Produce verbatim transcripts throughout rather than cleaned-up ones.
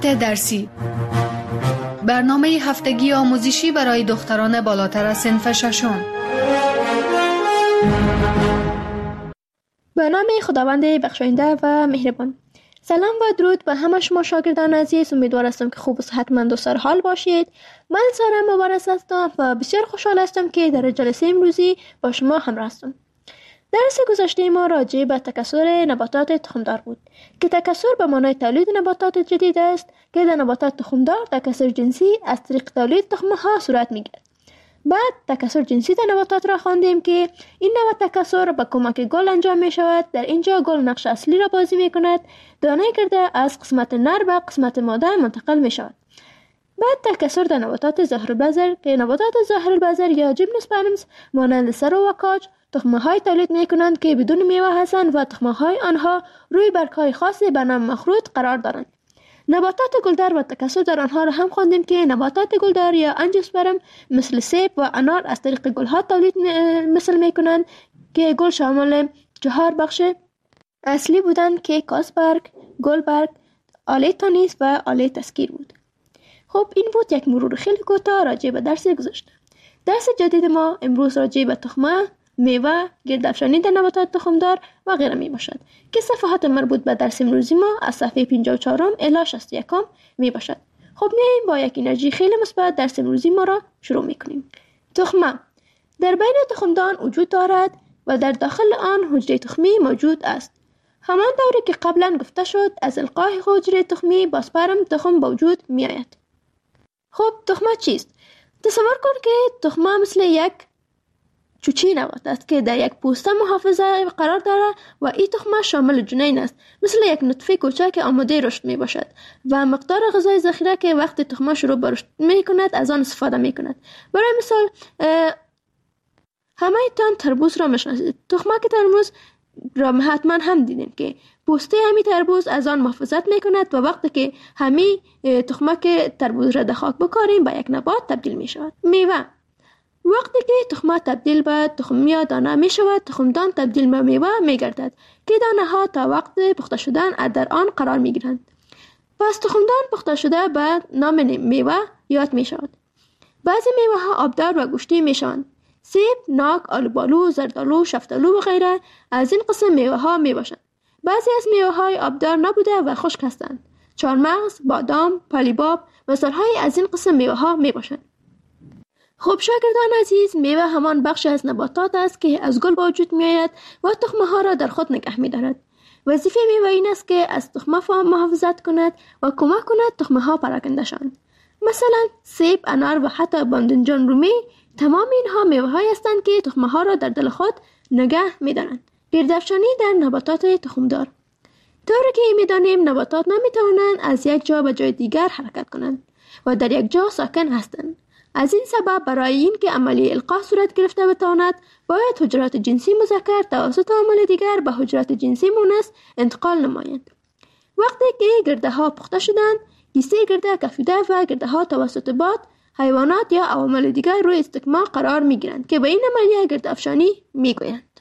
نبات درسی، برنامه هفتگی آموزشی برای دختران بالاتر از صنف ششم. به نام خداوند بخشاینده و مهربان. سلام و درود به همه شما شاگردان عزیز. امیدوار هستم که خوب و صحتمند و سرحال باشید. من سارا مبارز هستم و بسیار خوشحال هستم که در جلسه امروزی با شما همراه هستم. درس گذشته ما راجع به تکثر نباتات تخمدار بود که تکثر به معنای تولید نباتات جدید است که در نباتات تخمدار تکثر جنسی از طریق تولید تخم‌ها صورت می‌گیرد. بعد تکثر جنسی در نباتات را خواندیم که این نوع تکثر به کمک گل انجام می شود. در اینجا گل نقش اصلی را بازی می کند. دانه گرده از قسمت نر به قسمت ماده منتقل می شود. بعد تکثر در نباتات ظاهرالبذر که نباتات ظاهرالبذر یا جیمنوسپرمز مانند سرو و کاج تخمه های تولید می کنند که بدون میوه هستند و تخمه های آنها روی برگ های خاصی به نام مخروط قرار دارند. نباتات گلدار و تکثر در آنها را هم خواندیم که نباتات گلدار یا انژیوسپرم مثل سیب و انار از طریق گلها تولید مثل می کنند که گل شامل چهار بخش اصلی بودند که کاسبرگ، گلبرگ، آله تانیس و آله تسکیر بود. خب این بود یک مرور خیلی کوتاه راجع به درس گذشته. درس جدید ما امروز راجع به تخمه، میوه، گردافشانی در نباتات تخمدار و غیره می باشد که صفحات مربوط به درس امروزی ما از صفحه پنجاه و چهار الی شصت و یک می باشد. خب میاییم با یک انرژی خیلی مثبت درس امروزی ما را شروع می کنیم. تخمه در بین تخمدان وجود دارد و در داخل آن حجره تخمی موجود است. همان طوری که قبلا گفته شد از القاء حجره تخمی با سپرم تخم به وجود می آید. خب تخمه چیست؟ تصور کن که تخمه مثل یک چوچی نبات است که در یک پوسته محافظه قرار دارد و این تخمه شامل جنین است، مثل یک نطفه کوچک آماده رشد می باشد و مقدار غذای ذخیره که وقت تخمه شروع به رشد می کند از آن استفاده می کند. برای مثال همه تان تربوز را میشناسید. تخمه که تربوز را حتما هم دیدین که پوسته همی تربوز از آن محافظت می کند و وقتی که همی تخمه که تربوز را در خاک بکاریم به یک نبات تبدیل می شود. میوه وقتی که تخمه تبدیل به تخم یا دانه می شود، تخمدان تبدیل به میوه می گردد که دانه ها تا وقت پخته شدن در آن قرار می گیرند. پس تخمدان پخته شده به نام میوه یاد می شود. بعضی میوه ها آبدار و گوشتی می شوند. سیب، ناک، آلوبالو، زردالو، شفتالو و غیره از این قسم میوه ها می باشند. بعضی از میوه های آبدار نبوده و خشک هستند. چهارمغز، بادام، پالیباب مثال های از این قسم میوه ها می باشند. خب شاگردان عزیز، میوه همان بخش از نباتات است که از گل به وجود می آید و تخمه ها را در خود نگه می دارد. وظیفه میوه این است که از تخمه محافظت کند و کمک کند تخمه ها پراکنده شوند. مثلا سیب، انار و حتی باذنجان رومی تمام اینها میوه های هستند که تخمه ها را در دل خود نگه می دارند. گردافشانی در نباتات تخمدار. طوری که می دانیم نباتات نمی توانند از یک جا به جای دیگر حرکت کنند و در یک جا ساکن هستند. از این سبب برای این که عملیه القاء صورت گرفته بتواند باید حجرات جنسی مذکر توسط عامل دیگر به حجرات جنسی مؤنث انتقال نمایند. وقتی که گرده ها پخته شدند، کیسه گرده کفیده و گرده ها توسط باد، حیوانات یا عوامل دیگر روی استکمام قرار می گیرند که به این عملیه گردافشانی می گویند.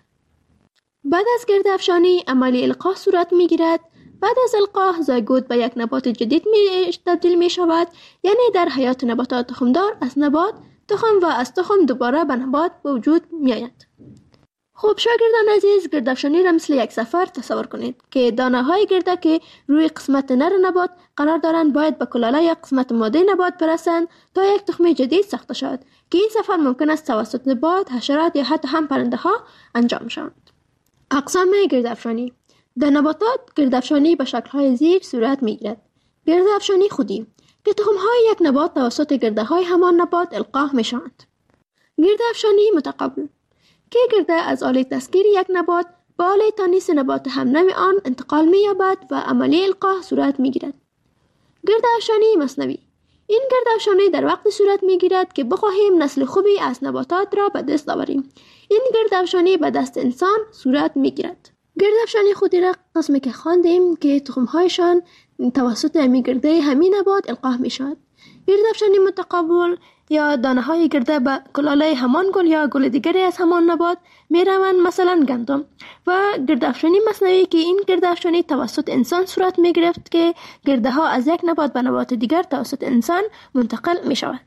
بعد از گردافشانی عملیه القاء صورت می گیرد. بعد از القاء زایگوت به یک نبات جدید می تبدیل می شود، یعنی در حیات نباتات تخمدار از نبات تخم و از تخم دوباره به نبات به وجود می آید. خب شاگردان عزیز، گردافشانی را مثل یک سفر تصور کنید که دانه های گرده که روی قسمت نر نبات قرار دارند باید به کلاله یا قسمت ماده نبات برسند تا یک تخم جدید ساخته شود که این سفر ممکن است توسط باد، حشرات یا حتی هم پرنده ها انجام شود. اقسام گردافشانی در نباتات گردافشانی به شکل‌های زیر صورت می‌گیرد. گردافشانی خودی که تخم‌های یک نبات توسط گرده‌های همان نبات القاء می‌شوند. گردافشانی متقابل که گرده از آله تسکیر یک نبات به آله تانیس نبات همنوع آن انتقال می‌یابد و عملیه القاء صورت می‌گیرد. گردافشانی مصنوی این گردافشانی در وقت صورت می‌گیرد که بخواهیم نسل خوبی از نباتات را به دست آوریم. این گردافشانی به دست انسان صورت می‌گیرد. گردافشانی خودی را قسمی که خواندیم که تخم‌هایشان توسط همی گرده همین نبات القاء می شود. گردافشانی متقابل یا دانه های گرده به کلاله همان گل یا گل دیگری از همان نبات می روند، مثلا گندم، و گردافشانی مصنوعی که این گردافشانی توسط انسان صورت می گرفت که گرده ها از یک نبات به نبات دیگر توسط انسان منتقل می شود.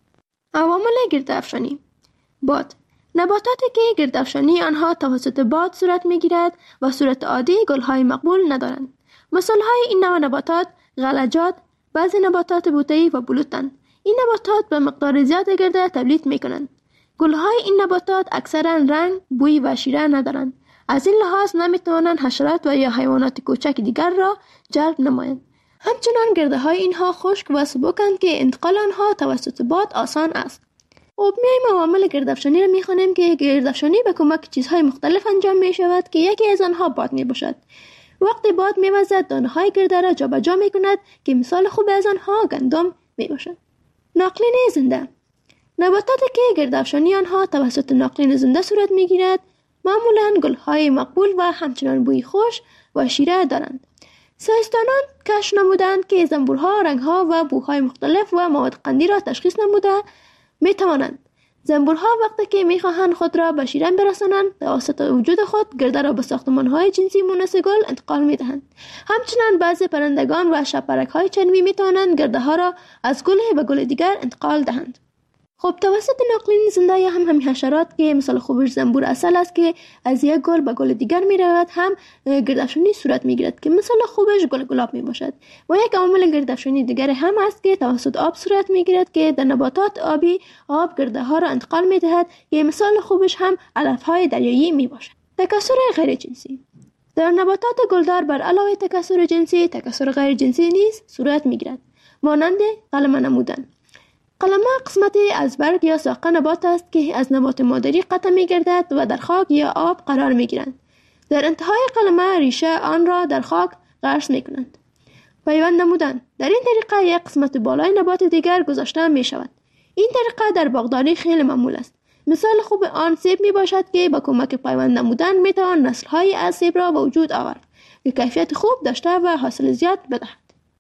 عوامل گردافشانی: باد. نباتاتی که گردافشانی آنها توسط باد صورت می گیرد و صورت عادی گلهای مقبول ندارند. مثال های این نوع نباتات غلجات، بعضی نباتات بوته‌ای و بلوطند. این نباتات به مقدار زیاد گرده تولید می کنند. گلهای این نباتات اکثرا رنگ، بوی و شیره ندارند. از این لحاظ نمی توانند حشرات و یا حیوانات کوچک دیگر را جلب نمایند. همچنان گرده های اینها خشک و سبکند که انتقال آنها توسط باد آسان است. خب میایم عوامل گردافشانی را میخوانیم که گردافشانی به کمک چیزهای مختلف انجام می شود که یکی از آنها باد می باشد. وقتی باد میوزد دانه های گرده را جابجا می کند که مثال خوب از آنها گندم می باشد. ناقلین زنده. نباتاتی که گردافشانی آنها توسط ناقلین زنده صورت می گیرد معمولاً گلهای مقبول و همچنان بوی خوش و شیره دارند. ساینسدانان کشف نمودند که زنبورها رنگها و بوهای مختلف و مواد قندی را تشخیص نموده می توانند. زنبورها وقتی که می خواهند خود را به شیرین برسانند توسط وجود خود گرده را به ساختمانهای جنسی مونس گل انتقال می دهند. همچنان بعضی پرندگان و شبپرک های چنوی می توانند گرده ها را از گل به گل دیگر انتقال دهند. خب توسط ناقلین زنده یا هم همین حشرات که مثال خوبش زنبور اصل است که از یک گل به گل دیگر می رود هم گردافشانی صورت می گیرد که مثال خوبش گل گلاب می باشد. و یک عامل گردافشانی دیگر هم است که توسط آب صورت می گیرد که در نباتات آبی آب گرده ها را انتقال می دهد که مثال خوبش هم علف های دریایی می باشد. تکثر غیر جنسی. در نباتات گلدار بر علاوه تکثر جنسی تکثر غیر جنسی نیز صورت می گیرد، مانند قلمه نمودن. قلمه قسمتی از برگ یا ساق نبات است که از نبات مادری قطع می گردد و در خاک یا آب قرار می گیرند. در انتهای قلمه ریشه آن را در خاک غرس می کنند. پیوند نمودن. در این طریقه یک قسمت بالای نبات دیگر گذاشته می شود. این طریقه در باغداری خیلی معمول است. مثال خوب آن سیب می باشد که با کمک پیوند نمودن می توان نسل های از سیب را به وجود آورد که کیفیت خوب داشته و حاصل زیاد بدهد.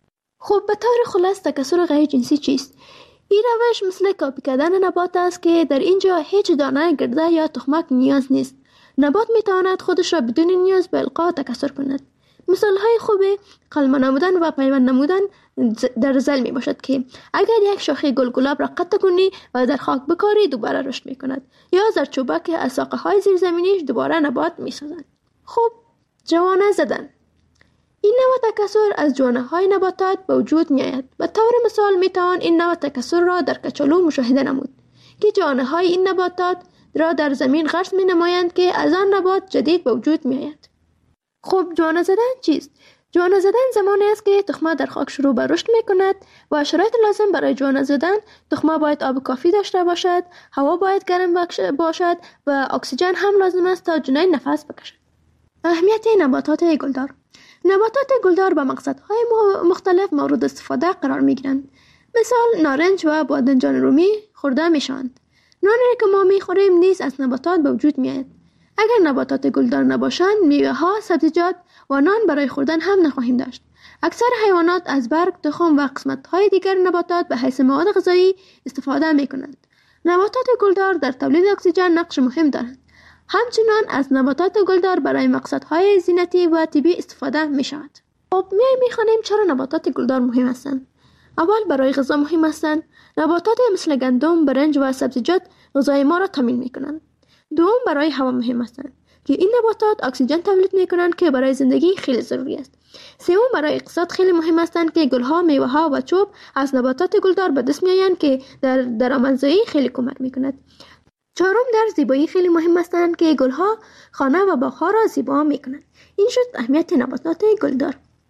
خب به طور خلاص تکثر غیر جنسی چیست؟ این روش مثل کاپی کردن نبات است که در اینجا هیچ دانه گرده یا تخمک نیاز نیست. نبات می تواند خودش را بدون نیاز به القا تکثر کند. مثال های خوب قلمه نمودن و پیوند نمودن در زل می باشد که اگر یک شاخه گل گلاب را قطع کنی و در خاک بکاری دوباره رشد می کند، یا زردچوبک از ساقه های زیرزمینی دوباره نبات می سازند. خب جوانه زدن. این نوع تکثر از جوانه های نباتات به وجود می آید. به طور مثال می توان این نوع تکثر را در کچالو مشاهده نمود که جوانه های این نباتات را در زمین غرس می نمایند که از آن نبات جدید به وجود می آید. خب جوانه زدن چیست؟ جوانه زدن زمانی است که تخمه در خاک شروع به رشد می کند و شرایط لازم برای جوانه زدن تخمه باید آب کافی داشته باشد، هوا باید گرم باشد و اکسیژن هم لازم است تا جنین نفس بکشد. اهمیت نباتات گلدار. نباتات گلدار با مقصدهای مختلف مورد استفاده قرار می گیرند. مثال نارنج و بادنجان رومی خورده می شوند. نانی که ما می خوریم نیز از نباتات به وجود می آید. اگر نباتات گلدار نباشند میوه ها، سبزیجات و نان برای خوردن هم نخواهیم داشت. اکثر حیوانات از برگ، تخم و قسمت های دیگر نباتات به حیث مواد غذایی استفاده می کنند. نباتات گلدار در تولید اکسیژن نقش مهم دارند. همچنان از نباتات گلدار برای مقصدهای زینتی و طبی استفاده می شود. خب میایم میخوانیم چرا نباتات گلدار مهم هستند. اول برای غذا مهم هستند. نباتات مثل گندم، برنج و سبزیجات غذای ما را تامین می کنند. دوم برای هوا مهم هستند که این نباتات اکسیژن تولید می کنند که برای زندگی خیلی ضروری است. سوم برای اقتصاد خیلی مهم هستند که گلها، میوه ها و چوب از نباتات گلدار به دست می آیند که در درآمدزایی خیلی کمک می کند. چهارم در زیبایی خیلی مهم هستند که گلها خانه و باغها را زیبا می کنند. این شد اهمیت نباتات گلدار.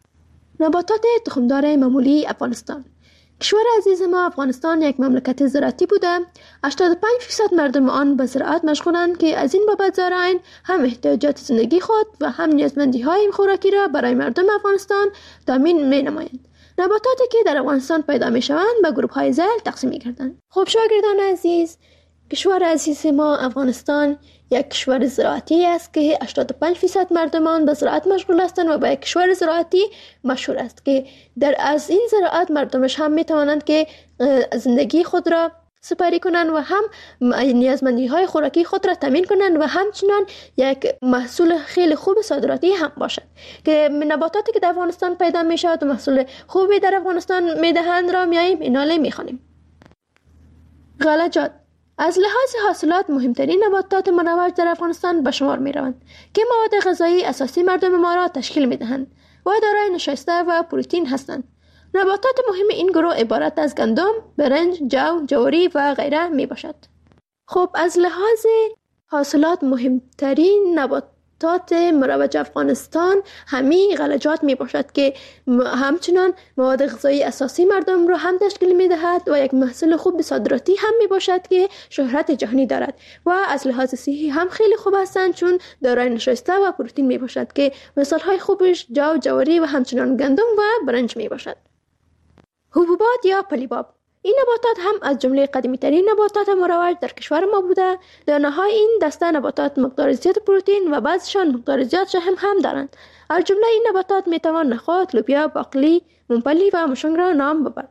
نباتات تخمدار معمولی افغانستان. کشور عزیز ما افغانستان یک مملکت زراعتی بوده. هشتاد و پنج درصد مردم آن به زراعت مشغولند که از این بابت زارعین هم احتیاجات زندگی خود و هم نیازمندی های خوراکی را برای مردم افغانستان تامین می نمایند. نباتاتی که در افغانستان پیدا می شوند به گروه های ذیل تقسیم می گردند. خب شاگردان عزیز، کشور عزیز ما افغانستان یک کشور زراعتی است که هشتاد و پنج درصد مردمان به زراعت مشغول هستند و به یک کشور زراعتی مشهور است که در از این زراعت مردمش هم می توانند که زندگی خود را سپری کنند و هم نیازمندی های خوراکی خود را تامین کنند و همچنان یک محصول خیلی خوب صادراتی هم باشد که نباتاتی که در افغانستان پیدا می شود و محصول خوبی در افغانستان می دهند را میاییم ایناله می خوانیم. غلجات از لحاظ حاصلات مهمترین نباتات مروج در افغانستان به شمار می روند که مواد غذایی اساسی مردم ما را تشکیل می دهند و دارای نشایسته و پروتئین هستند. نباتات مهم این گروه عبارت از گندم، برنج، جو، جواری و غیره می باشد. خب از لحاظ حاصلات مهمترین نباتات مروج افغانستان همین غلجات می باشد که همچنان مواد غذایی اساسی مردم را هم تشکیل می دهد و یک محصول خوب صادراتی هم می باشد که شهرت جهانی دارد و از لحاظ صحی هم خیلی خوب هستند چون دارای نشایسته و پروتئین می باشد که مثال های خوبش جو، جواری و همچنان گندم و برنج می باشد. حبوبات یا پلیباب این نباتات هم از جمله قدیمی ترین نباتات مروج در کشور ما بوده. دانه‌های این دسته نباتات مقدار زیاد پروتئین و بعضشان مقدار زیاد شحم هم دارند. از جمله این نباتات میتوان نخود، لوبیا، باقلی، ممپلی و مشنگ را نام ببرد.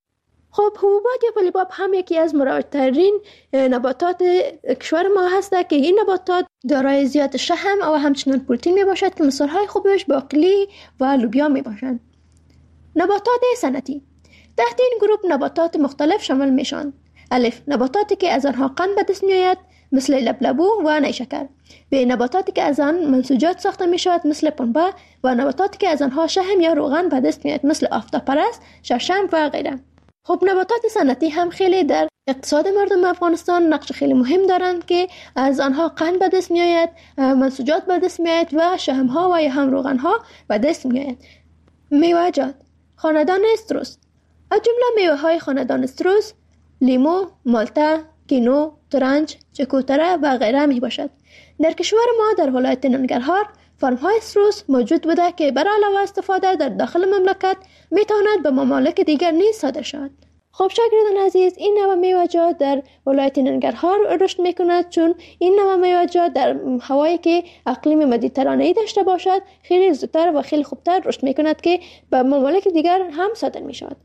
خب حبوبات یا پلیباب هم یکی از مروج ترین نباتات کشور ما هسته که این نباتات دارای زیاد شحم و همچنان پروتئین می باشد که مثالهای خوبش باقلی و لوبیا می باشند. نباتات صنعتی تحت این گروه نباتات مختلف شامل میشوند. الف نباتاتی که از آنها قند به دست میآید مثل لبلبو و نیشکر. ب نباتاتی که از آن منسوجات ساخته می شود مثل پنبه و نباتاتی که از آنها شحم یا روغن به دست میآید مثل آفتابپرست، شړشم و غیره. خب نباتات صنعتی هم خیلی در اقتصاد مردم افغانستان نقش خیلی مهم دارند که از آنها قند به دست میآید، منسوجات به دست میآید و شحم ها و یا هم روغن ها به دست میآید. میوه‌جات خاندان استروس از جمله میوه های خاندان استروس لیمو، مالتا، کینو، ترنج، چکوتره و غیره می باشد. در کشور ما در ولایت ننگرهار فرم های استروس موجود بوده که برای علاوه استفاده در داخل مملکت می تواند به ممالک دیگر نیز صادر شود. خب شاگردان عزیز این نوع میوه‌جات در ولایت ننگرهار رشد می کند چون این نوع میوه‌جات در هوایی که اقلیم مدیترانه‌ای داشته باشد خیلی زودتر و خیلی خوبتر رشد می کند که به ممالک دیگر هم صادر می شود.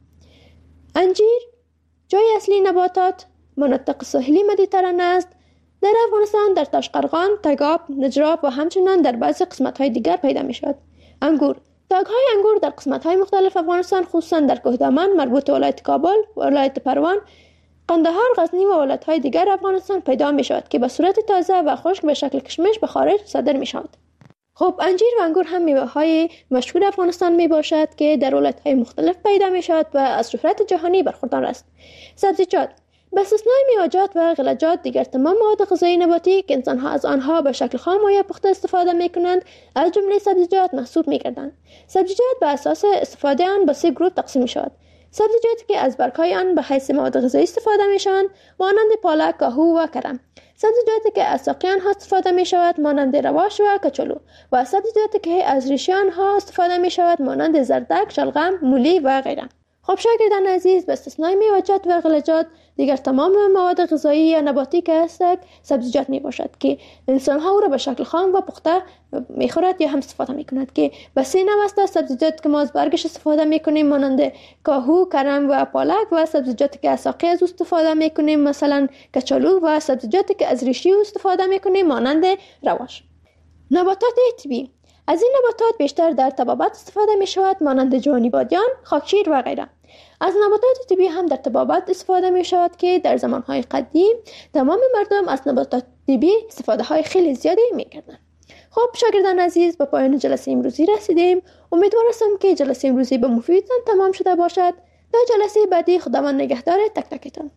انجیر جای اصلی نباتات مناطق ساحلی مدیترانه است. در افغانستان در تاشقرغان، تگاب، نجراب و همچنان در بعضی قسمت‌های دیگر پیدا می‌شود. انگور تاگ‌های انگور در قسمت‌های مختلف افغانستان خصوصا در کوهدامن مربوط ولایت کابل، ولایت پروان، قندهار، غزنی و ولایت‌های دیگر افغانستان پیدا می‌شود که به صورت تازه و خشک به شکل کشمش به خارج صادر می‌شود. خب انجیر و انگور هم میوه‌های مشهور افغانستان می باشد که در ولایت‌های مختلف پیدا می شود و از شهرت جهانی برخوردار است. سبزیجات به استثنای میوه‌جات و غلجات دیگر تمام مواد غذایی نباتی که انسان‌ها از آنها به شکل خام و یا پخته استفاده می‌کنند از جمله سبزیجات محسوب می‌گردند. سبزیجات به اساس استفاده آن به سه گروه تقسیم می‌شود. سبزیجاتی که از برگ‌های آن به حیث مواد غذایی استفاده می‌شوند مانند پالک، کاهو و کرم. سبزیجاتی که از ساقه آنها استفاده می شود مانند رواش و کچالو و سبزیجاتی که از ریشه آنها استفاده می شود مانند زردک، شلغم، مولی و غیره. خب شاگردان عزیز به استثنای میوه‌جات و غلجات دیگر تمام مواد غذایی یا نباتی که هستند سبزیجات می باشد که انسان ها او را به شکل خام و پخته می خورد یا هم استفاده می کند که به سه نوع است. سبزیجات که ما از برگش استفاده می کنیم مانند کاهو، کرم و پالک و سبزیجاتی که از ساقه از استفاده می کنیم مثلا کچالو و سبزیجاتی که از ریشه استفاده می کنیم مانند رواش. نباتات طبیعی از این نباتات بیشتر در طبابت استفاده می شود مانند جوانی بادیان، خاکشیر و غیره. از نباتات طبیعی هم در طبابت استفاده می شود که در زمانهای قدیم تمام مردم از نباتات طبیعی استفاده های خیلی زیادی می کردند. خب شاگردان عزیز به پایان جلسه امروزی رسیدیم. امیدوار هستم که جلسه امروزی به مفیدتان تمام شده باشد. تا جلسه بعدی خداوند نگهدار تک تکتان.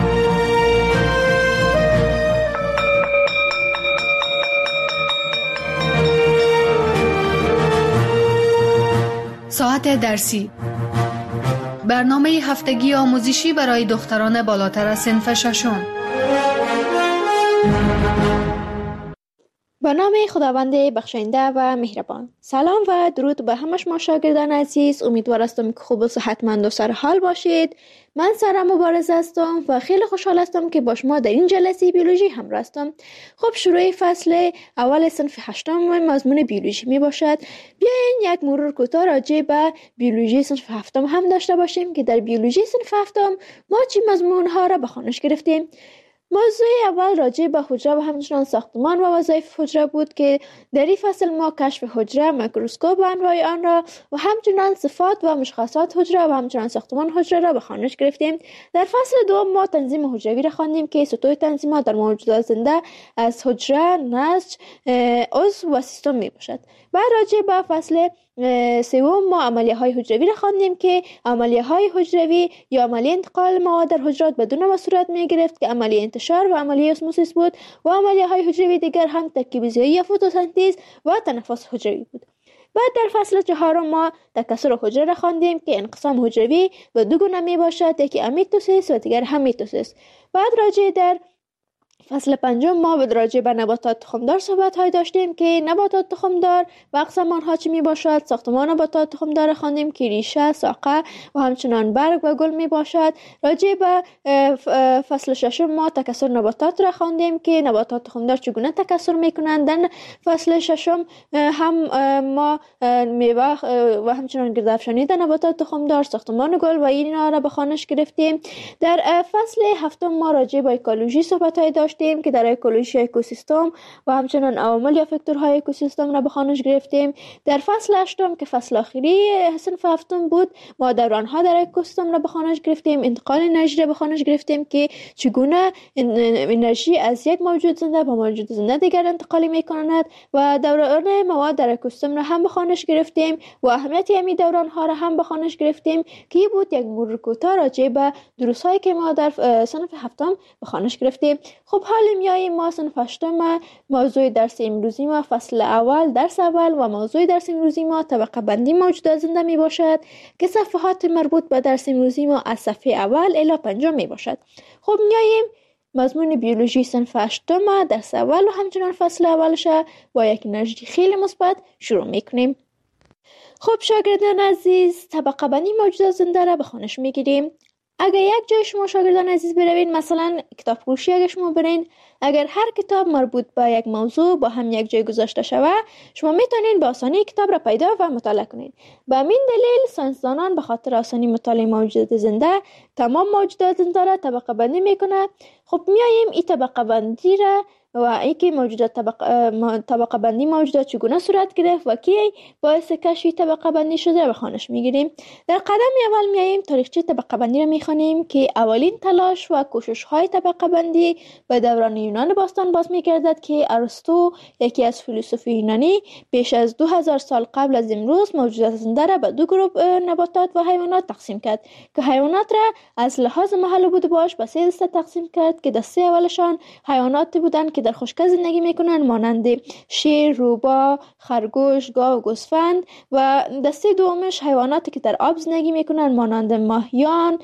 ساعت درسی برنامه هفتگی آموزشی برای دختران بالاتر از صنف ششم. به نام خداوند بخشنده و مهربان. سلام و درود به همه شما شاگردان عزیز. امیدوار هستم که خوب و صحتمند و سرحال باشید. من سارا مبارز هستم و خیلی خوشحال هستم که با شما در این جلسه بیولوژی همراه هستم. خب شروع فصل اول صنف هشتم مضمون بیولوژی می باشد. بیاین یک مرور کوتاه راجع به بیولوژی صنف هفتم هم داشته باشیم که در بیولوژی صنف هفتم ما چی مضمون ها را به خوانش گرفتیم. موضوع اول راجع به حجره و همچنان ساختمان و وظایف حجره بود که در این فصل ما کشف حجره، میکروسکوپ و انواع آن را و همچنان صفات و مشخصات حجره و همچنان ساختمان حجره را به خوانش گرفتیم. در فصل دوم ما تنظیم حجروی را خواندیم که سطوح تنظیمات در موجودات زنده از حجره، نسج، عضو و سیستم می باشد. بعد راجع به فصل سوم ما عملیه های حجروی را خواندیم که عملیه های حجروی یا عملیه انتقال مواد در حجرات بدون و صورت می گرفت که عملیه انتشار و عملیه اسموسیس بود و عملیه های حجروی دیگر هم ترکیب زیایی یا فتوسنتز و تنفس حجروی بود. بعد در فصل چهارم ما تکثر حجره را خواندیم که انقسام حجروی به دو گونه می باشد، یکی امیتوسیس و دیگر هم میتوسیس. بعد راجع در فصل پنجم ما به راجع به نباتات تخمدار صحبت های داشتیم که نباتات تخمدار و اقسام آنها چی می باشد. ساختمان نباتات تخمدار خواندیم که ریشه، ساقه و همچنان برگ و گل می باشد. راجع به فصل ششم ما تکثر نباتات را خواندیم که نباتات تخمدار چگونه تکثر می کنند. در فصل ششم هم ما میوه و همچنان گردافشانی در نباتات تخمدار، ساختمان گل و اینا را به خوانش گرفتیم. در فصل هفتم ما راجع به اکولوژی صحبت های داشتیم که در اکولوژی اکوسیستم و همچنان عوامل یا فاکتورهای اکوسیستم را به خوانش گرفتیم. در فصل هشتم که فصل آخری صنف هفتم بود ما دورانها در اکوسیستم را به خوانش گرفتیم. انتقال انرژی را به خوانش گرفتیم که چگونه انرژی از یک موجود زنده به موجود زنده دیگر انتقال می‌کند و دوران مواد در اکوسیستم را هم به خوانش گرفتیم و اهمیت همین دورانها را هم به خوانش گرفتیم که بود یک مرور کوتاه راجع به دروس‌هایی که ما در صنف هفتم به خوانش گرفتیم. خب حالا میاییم ما صنف هشتم موضوع درس امروزی ما فصل اول درس اول و موضوع درس امروزی ما طبقه بندی موجودات زنده می باشد که صفحات مربوط به درس امروزی ما از صفحه اول الی پنجم می باشد. خب میاییم مضمون بیولوژی صنف هشتم درس اول و همچنان فصل اولش با یک انرژی خیلی مثبت شروع میکنیم. خب شاگردان عزیز طبقه بندی موجودات زنده را به خوانش میگیریم. اگر یک جای شما شاگردان عزیز بروین، مثلا کتاب فروشی اگر شما برین، اگر هر کتاب مربوط به یک موضوع با هم یک جای گذاشته شوه، شما میتونین به آسانی کتاب را پیدا و مطالعه کنین. به همین دلیل ساینسدانان به خاطر آسانی مطالعه موجودات زنده تمام موجودات زنده را طبقه بندی میکنه. خب میاییم این طبقه بندی را و اینکه موجودات طبقه طبقه بندی موجودات چگونه صورت گرفت و کی باعث کشف طبقه بندی شده به خوانش میگیریم. در قدم اول میاییم تاریخچه طبقه بندی را میخوانیم که اولین تلاش و کوشش های طبقه بندی به دوران یونان باستان باز میگردد که ارسطو یکی از فیلسوف یونانی پیش از دو هزار سال قبل از امروز موجودات زنده را به دو گروه نباتات و حیوانات تقسیم کرد که حیوانات را از لحاظ محل بود باش به سه دسته تقسیم کرد که دسته اولشان حیوانات بودند که در خشکی زندگی میکنند مانند شیر، روباه، خرگوش، گاو و گوسفند و دسته دومش حیواناتی که در آب زندگی میکنند مانند ماهیان،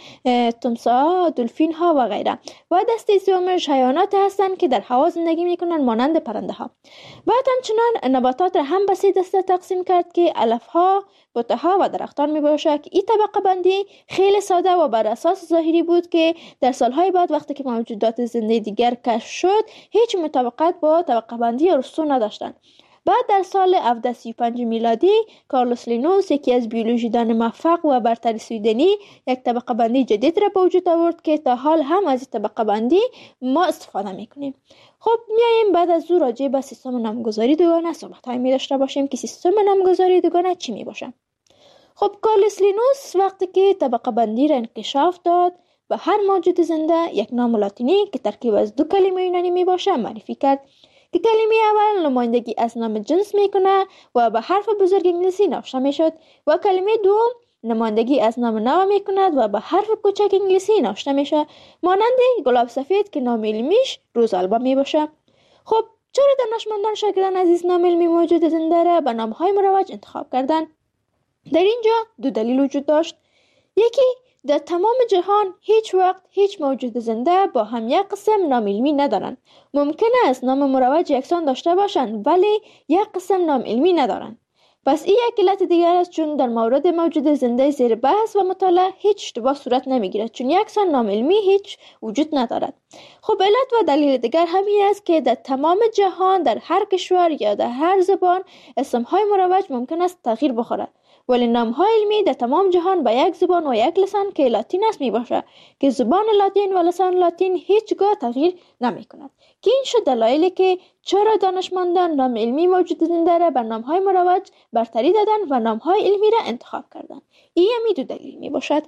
تمساح، دلفین ها و غیره و دسته سومش حیوانات هستند که در هوا زندگی میکنند مانند پرنده ها. بعد همچنان نباتات را هم به سه دسته تقسیم کرد که علف ها، بوته ها و درختان می باشد که این طبقه بندی خیلی ساده و بر اساس ظاهری بود که در سالهای بعد وقتی که موجودات زنده دیگر کشف شد هیچ مطابقت با طبقه بندی ارسطو نداشتند. بعد در سال هفتصد و سی و پنج میلادی کارلوس لینوس یکی از بیولوژیدان موفق و برتر سویدنی یک طبقه بندی جدید را به وجود آورد که تا حال هم از این طبقه بندی ما استفاده میکنیم. خب میاییم بعد از او راجع به سیستم نامگذاری دوگانه صحبت های می داشته باشیم که سیستم نامگذاری دوگانه چی می باشه. خب کارلوس لینوس وقتی که طبقه بندی را انکشاف داد و هر موجود زنده یک نام لاتینی که ترکیب از دو کلمه یونانی می باشه معرفی کرد که کلمه اول نمایندگی از نام جنس میکنه و به حرف بزرگ انگلیسی نوشته میشد و کلمه دوم نمایندگی از نام نو میکند و به حرف کوچک انگلیسی نوشته میشه مانند گلاب سفید که نام علمیش روزآلبا می باشه. خب چرا دانشمندان شاگردان عزیز نام علمی موجود زنده را به نامهای مروج انتخاب کردند؟ در اینجا دو دلیل وجود داشت. یکی در تمام جهان هیچ وقت هیچ موجود زنده با هم یک قسم نام علمی ندارند. ممکن است نام مروج یکسان داشته باشند ولی یک قسم نام علمی ندارند. پس این یک علت دیگر است، چون در مورد موجود زنده زیر بحث و مطالعه هیچ اشتباه صورت نمیگیرد، چون یکسان نام علمی هیچ وجود ندارد. خب علت و دلیل دیگر همین است که در تمام جهان در هر کشور یا در هر زبان اسمهای مروج ممکن است تغییر بخورد، ولی نام‌های علمی در تمام جهان با یک زبان و یک لسان که لاتین است می باشد که زبان لاتین و لسان لاتین هیچگاه تغییر نمی کند. که این شد دلایلی که چرا دانشمندان نام علمی موجود زنده را بر نام‌های مروج برتری دادن و نام‌های علمی را انتخاب کردند. این همی دو دلیل می باشد.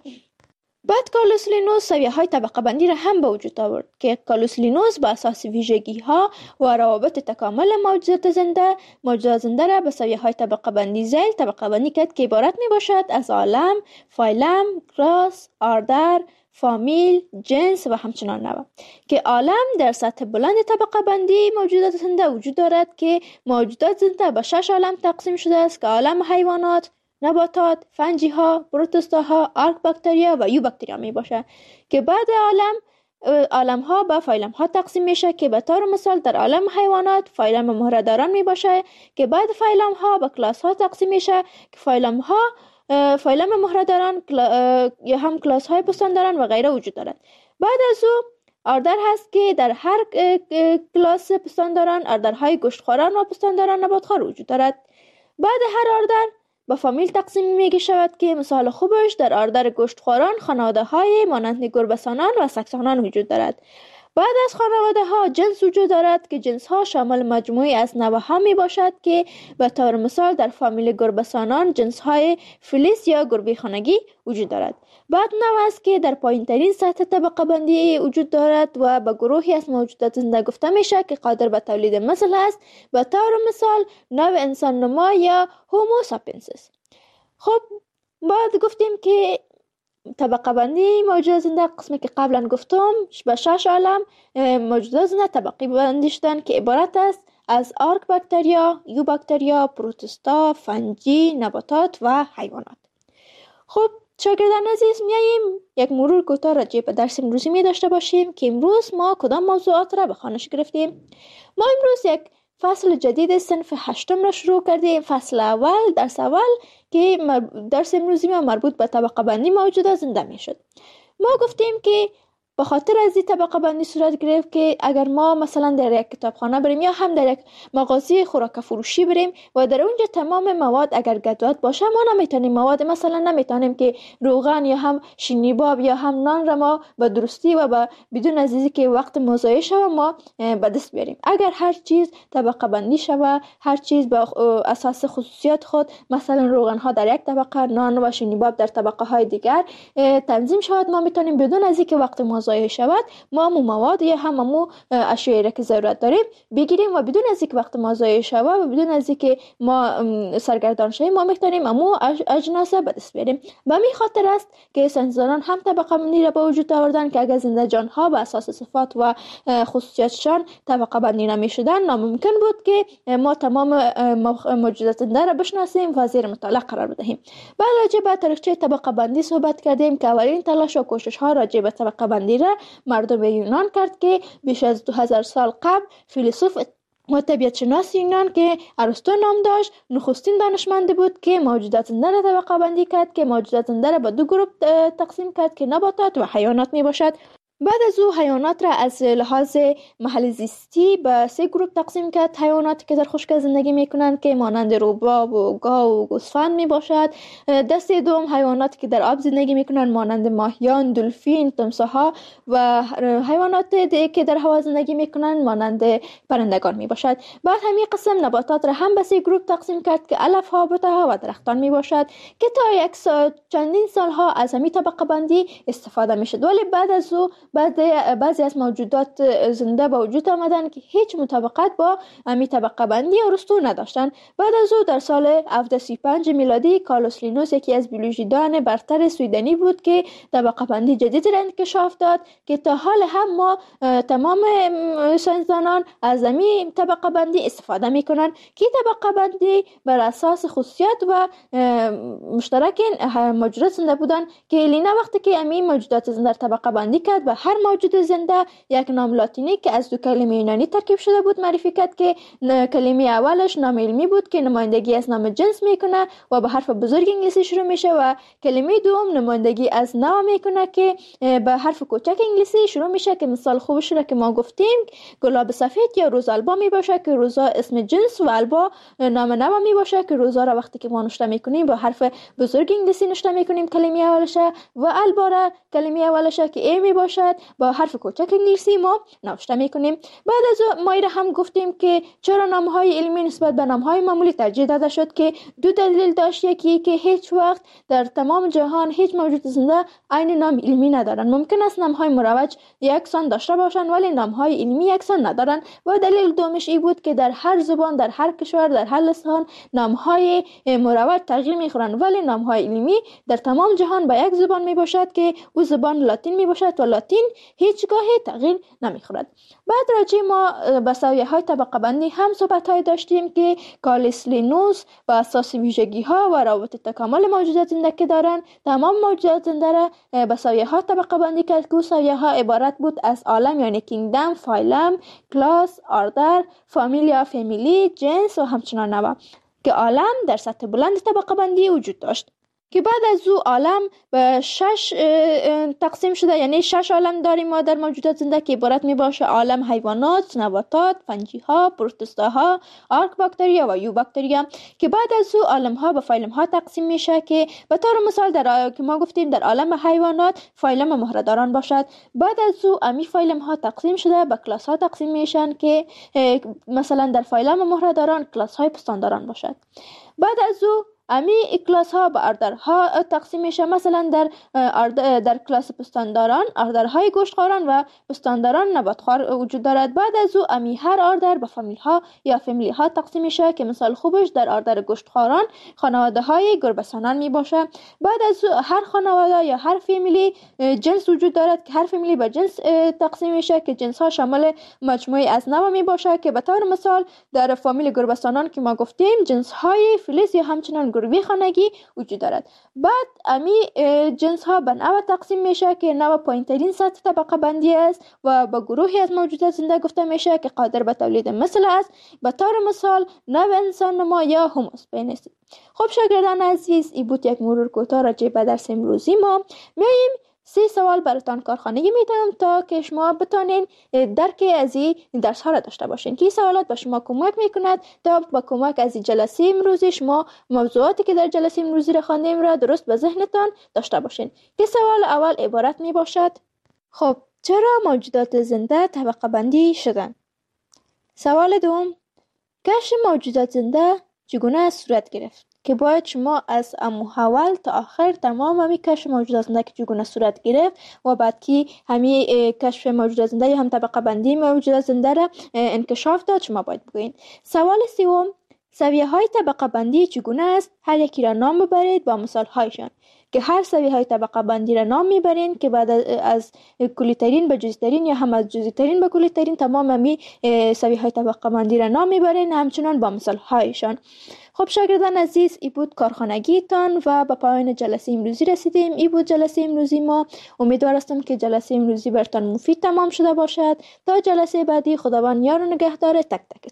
بعد کارلوس لینوس سویه‌های طبقه بندی را هم به وجود آورد که کارلوس لینوس با اساس ویژگی‌ها و روابط تکامل موجودات زنده موجودات زنده را به سویه‌های طبقه بندی ذیل طبقه بندی کرد که عبارت می باشد از عالم، فایلم، کلاس، آردر، فامیل، جنس و همچنان نوع. که عالم در سطح بلند طبقه بندی موجودات زنده وجود دارد که موجودات زنده به شش عالم تقسیم شده است که عالم حیوانات، نباتات، فنجی ها، پروتوستا ها، آرک باکتریا و یو باکتریا می باشه که بعد عالم عالم ها به فایلم ها تقسیم میشه که به طور مثال در عالم حیوانات فایلم مهره‌داران می باشه که بعد فایلم ها به کلاس ها تقسیم میشه که فایلم ها فایلم مهره‌داران یا هم کلاس های پستانداران و غیره وجود دارد. بعد از او آردر هست که در هر کلاس پستانداران آردرهای گوشتخواران و پستانداران نباتخوار وجود دارد. بعد هر آردر به فامیل تقسیم میگه شود که مثال خوبش در آردر گوشتخواران خانواده های مانند گربه‌سانان و سگسانان وجود دارد. بعد از خانواده ها جنس وجود دارد که جنس ها شامل مجموعی از نوع ها می باشد که به طور مثال در فامیل گربه‌سانان جنس های فلیس یا گربه خانگی وجود دارد. بعد نوع است که در پایین ترین سطح طبقه بندی وجود دارد و به گروهی از موجودات زنده گفته میشه که قادر به تولید مثل است، به طور مثال نوع انسان نما یا هومو ساپینسس. خب بعد گفتیم که طبقه بندی موجودات زنده قسمی که قبلا گفتم به شش عالم موجودات زنده طبقه بندی شدن که عبارت است از آرک باکتریا، یو باکتریا، پروتوستا، فنجی، نباتات و حیوانات. خب شاگردان عزیز، میاییم یک مرور کوتاه راجع به درس امروزی می داشته باشیم که امروز ما کدام موضوعات را به خوانش گرفتیم. ما امروز یک فصل جدید صنف هشتم را شروع کردیم. فصل اول، درس اول که درس امروزی ما مربوط به طبقه بندی موجودات زنده می شد. ما گفتیم که به خاطر از این طبقه بندی صورت گرفت که اگر ما مثلا در یک کتابخانه بریم یا هم در یک مغازه خوراک فروشی بریم و در اونجا تمام مواد اگر گدوات باشه، ما نمیتونیم مواد مثلا نمیتونیم که روغن یا هم شینیباب یا هم نان را ما به درستی و با بدون از که وقت مضایع شود ما به دست بیاریم. اگر هر چیز طبقه بندی شود، هر چیز به اساس خصوصیات خود، مثلا روغن ها در یک طبقه، نان و شینیباب در طبقه های دیگر تنظیم شود، ما میتونیم بدون از که وقت ضایع شود ما مو مواد یا هم مو اشیایی را که ضرورت داریم بگیریم و بدون از اینکه وقت ما ضایع شود و بدون از اینکه ما سرگردان شویم ما میتونیم مو اجناس به دست بیاریم. به می خاطر است که ساینسدانان هم طبقه بندی را به وجود آوردن که اگر زنده جان ها به اساس صفات و خصوصیاتشان طبقه بندی نمیشدن، ناممکن بود که ما تمام موجودات زنده را بشناسیم و زیر مطالعه قرار بدهیم. بعد راجع به تاریخچه طبقه بندی صحبت کردیم که اولین تلاش و کوشش ها راجع به طبقه بندی را مردم یونان کرد که بیش از دو هزار سال قبل فیلسوف و طبیعت شناس یونان که ارسطو نام داشت نخستین دانشمند بود که موجودات زنده را طبقه بندی کرد که موجودات زنده را به دو گروه تقسیم کرد که نباتات و حیوانات می باشد. بعد از او حیوانات را از لحاظ محل زیستی به سه گروه تقسیم کرد. حیواناتی که در خشک زندگی میکنند که مانند روباه و گاو و گوسفند می باشد. دسته دوم حیواناتی که در آب زندگی میکنند مانند ماهیان، دلفین، تمساح‌ها و حیوانات که در هوا زندگی میکنند مانند پرندگان می باشد. بعد همین قسم نباتات را هم به سه گروه تقسیم کرد که علف ها، بوته و درختان می باشد که تا یک سال چندین سالها از همین طبقه بندی استفاده میشد. ولی بعد از او بعد بعضی از موجودات زنده به وجود آمدن که هیچ مطابقت با امی طبقه بندی ارسطو نداشتن. بعد از او در سال هفتصد و سی و پنج میلادی کارلوس لینوس یکی از بیولوژیدان برتر سویدنی بود که طبقه بندی جدیدی را انکشاف داد که تا حال هم ما تمام ساینسدانان از امی طبقه بندی استفاده میکنن که طبقه بندی بر اساس خصوصیات و مشترک موجودات زنده بودن که لینا وقتی که امی موجودات زنده طبقه بندی کرد و هر موجود زنده یک نام لاتینی که از دو کلمه یونانی ترکیب شده بود معرفی کرد که کلمه اولش نام علمی بود که نمایندگی از نام جنس میکنه و به حرف بزرگ انگلیسی شروع میشه و کلمه دوم نمایندگی از نوع میکنه که به حرف کوچک انگلیسی شروع میشه که مثال خوبش را که ما گفتیم گلاب سفید یا روز البا می باشه که روزا اسم جنس و البا نام نوع می باشه که روزا را وقتی که ما نوشته میکنیم با حرف بزرگ انگلیسی نوشته میکنیم کلمه اولشه و البا را کلمه اولشه که ای می باشد با حرف کوچک انگلیسی ما نوشته میکنیم. بعد از ما را هم گفتیم که چرا نامهای علمی نسبت به نامهای معمولی ترجیح داده شد که دو دلیل داشت. یکی که هیچ وقت در تمام جهان هیچ موجود زنده عین نام علمی ندارن. ممکن است نامهای مروج یکسان داشته باشند ولی نامهای علمی یکسان ندارن. و دلیل دومش این بود که در هر زبان در هر کشور در هر لسان نامهای مروج تغییر میخورن ولی نامهای علمی در تمام جهان به یک زبان میباشد که او زبان لاتین میباشد و لاتین هیچگاه تغییر نمیخورد. بعد راجع ما به سویه‌های طبقه بندی هم صحبت‌های داشتیم که کارلوس لینوس و اساس ویژگی‌ها و روابط تکامل موجودات زنده که دارن تمام موجودات زنده را به سویه‌ها طبقه بندی کرد که سویه‌ها عبارت بود از عالم یعنی کینگدم، فایلم، کلاس، آردر، فامیلیا، فامیلی، جنس و همچنان نوع که عالم در سطح بلند طبقه بندی وجود داشت که بعد از او عالم به شش تقسیم شده. یعنی شش عالم داریم ما در موجودات زنده که عبارت می باشه عالم حیوانات، نباتات، فنجی‌ها، پروتوستاها، آرک باکتریا و یو باکتریا که بعد از او عالم ها به فایلم ها تقسیم میشه که به طور مثال در که ما گفتیم در عالم حیوانات فایلم مهره‌داران باشد. بعد از او امی فایلم ها تقسیم شده به کلاس ها تقسیم میشن که مثلا در فایلم مهره‌داران کلاس های پستانداران باشد. بعد از او امی کلاس ها به آردرها تقسیم میشه. مثلا در در کلاس پستانداران آردرهای گوشتخواران و پستانداران نباتخوار وجود دارد. بعد از او امی هر آردر به فامیل ها یا فامیلی ها تقسیم میشه که مثال خوبش در آردر گوشتخواران خانواده های گربه‌سانان می باشه. بعد از او هر خانواده یا هر فامیلی جنس وجود دارد که هر فامیلی به جنس تقسیم میشه که جنس ها شامل مجموعه از نوع می باشه که به طور مثال در فامیل گربه‌سانان که ما گفتیم جنس های فلز یا همچنان گروهی خانگی وجود دارد. بعد امی جنس ها به نوع تقسیم میشه که نوع پایینترین سطح طبقه بندی است و به گروهی از موجودات زنده گفته میشه که قادر به تولید مثل است. به طور مثال نوع انسان نما یا هوموسپینس. خب شاگردان عزیز این بود یک مرور کوتاه راجع به درس امروزی ما. میایم سه سوال براتان کارخانگی میدم تا که شما بتانین درک از این درس ها را داشته باشین که این سوالات به شما کمک میکند تا با کمک از این جلسه امروزی شما موضوعاتی که در جلسه امروزی را خواندیم را درست به ذهنتان داشته باشین. که سوال اول عبارت می باشد خب چرا موجودات زنده طبقه بندی شدن؟ سوال دوم کشف موجودات زنده چگونه صورت گرفت؟ که باید شما از اول تا آخر تمام همی کشف موجودات زنده که چگونه صورت گرفت و بعد که همی کشف موجودات زنده یا هم طبقه بندی موجودات زنده را انکشاف داد شما باید بگوین. سوال سوم سویه های طبقه بندی چگونه است؟ هر یکی را نام ببرید با مثال هایشان که هر سویه های طبقه بندی را نام میبرین که بعد از کلی ترین به جزئی ترین یا هم از جزئی ترین به کلی ترین تمام همی سویه های طبقه بندی را نام میبرین همچنان با مثال هایشان. خب شاگردان عزیز ای بود کارخانگی تان و به پایان جلسه امروزی رسیدیم. ای بود جلسه امروزی ما. امیدوار هستم که جلسه امروزی برتان مفید تمام شده باشد. تا جلسه بعدی خداوند یار و نگهدار تک تک.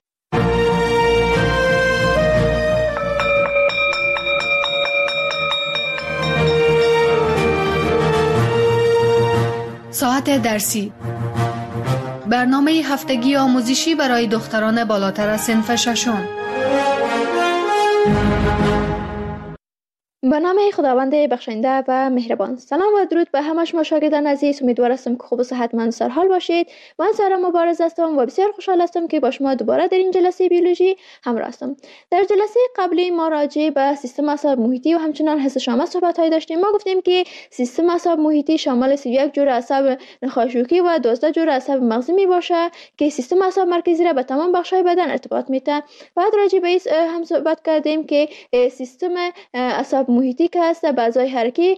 ساعت درسی برنامه هفتگی آموزشی برای دختران بالاتر از صنف ششم. به نام خداوند بخشنده و مهربان. سلام و درود به همه شما شاگردان عزیز. امیدوار هستم که خوب و صحتمند و سرحال باشید. من سارا مبارز هستم و بسیار خوشحال هستم که با شما دوباره در این جلسه بیولوژی همراه هستم. در جلسه قبلی ما راجع به سیستم اعصاب محیطی و همچنان حس شامل صحبت هایی داشتیم. ما گفتیم که سیستم اعصاب محیطی شامل سی و یک جور اعصاب نخاشوکی و دوازده جور اعصاب مغزی می باشه که سیستم اعصاب مرکزی را به تمام بخش‌های بدن ارتباط میده. بعد راجع به این هم صحبت کردیم که سیستم اعصاب محیطی که هست به اعضای حرکی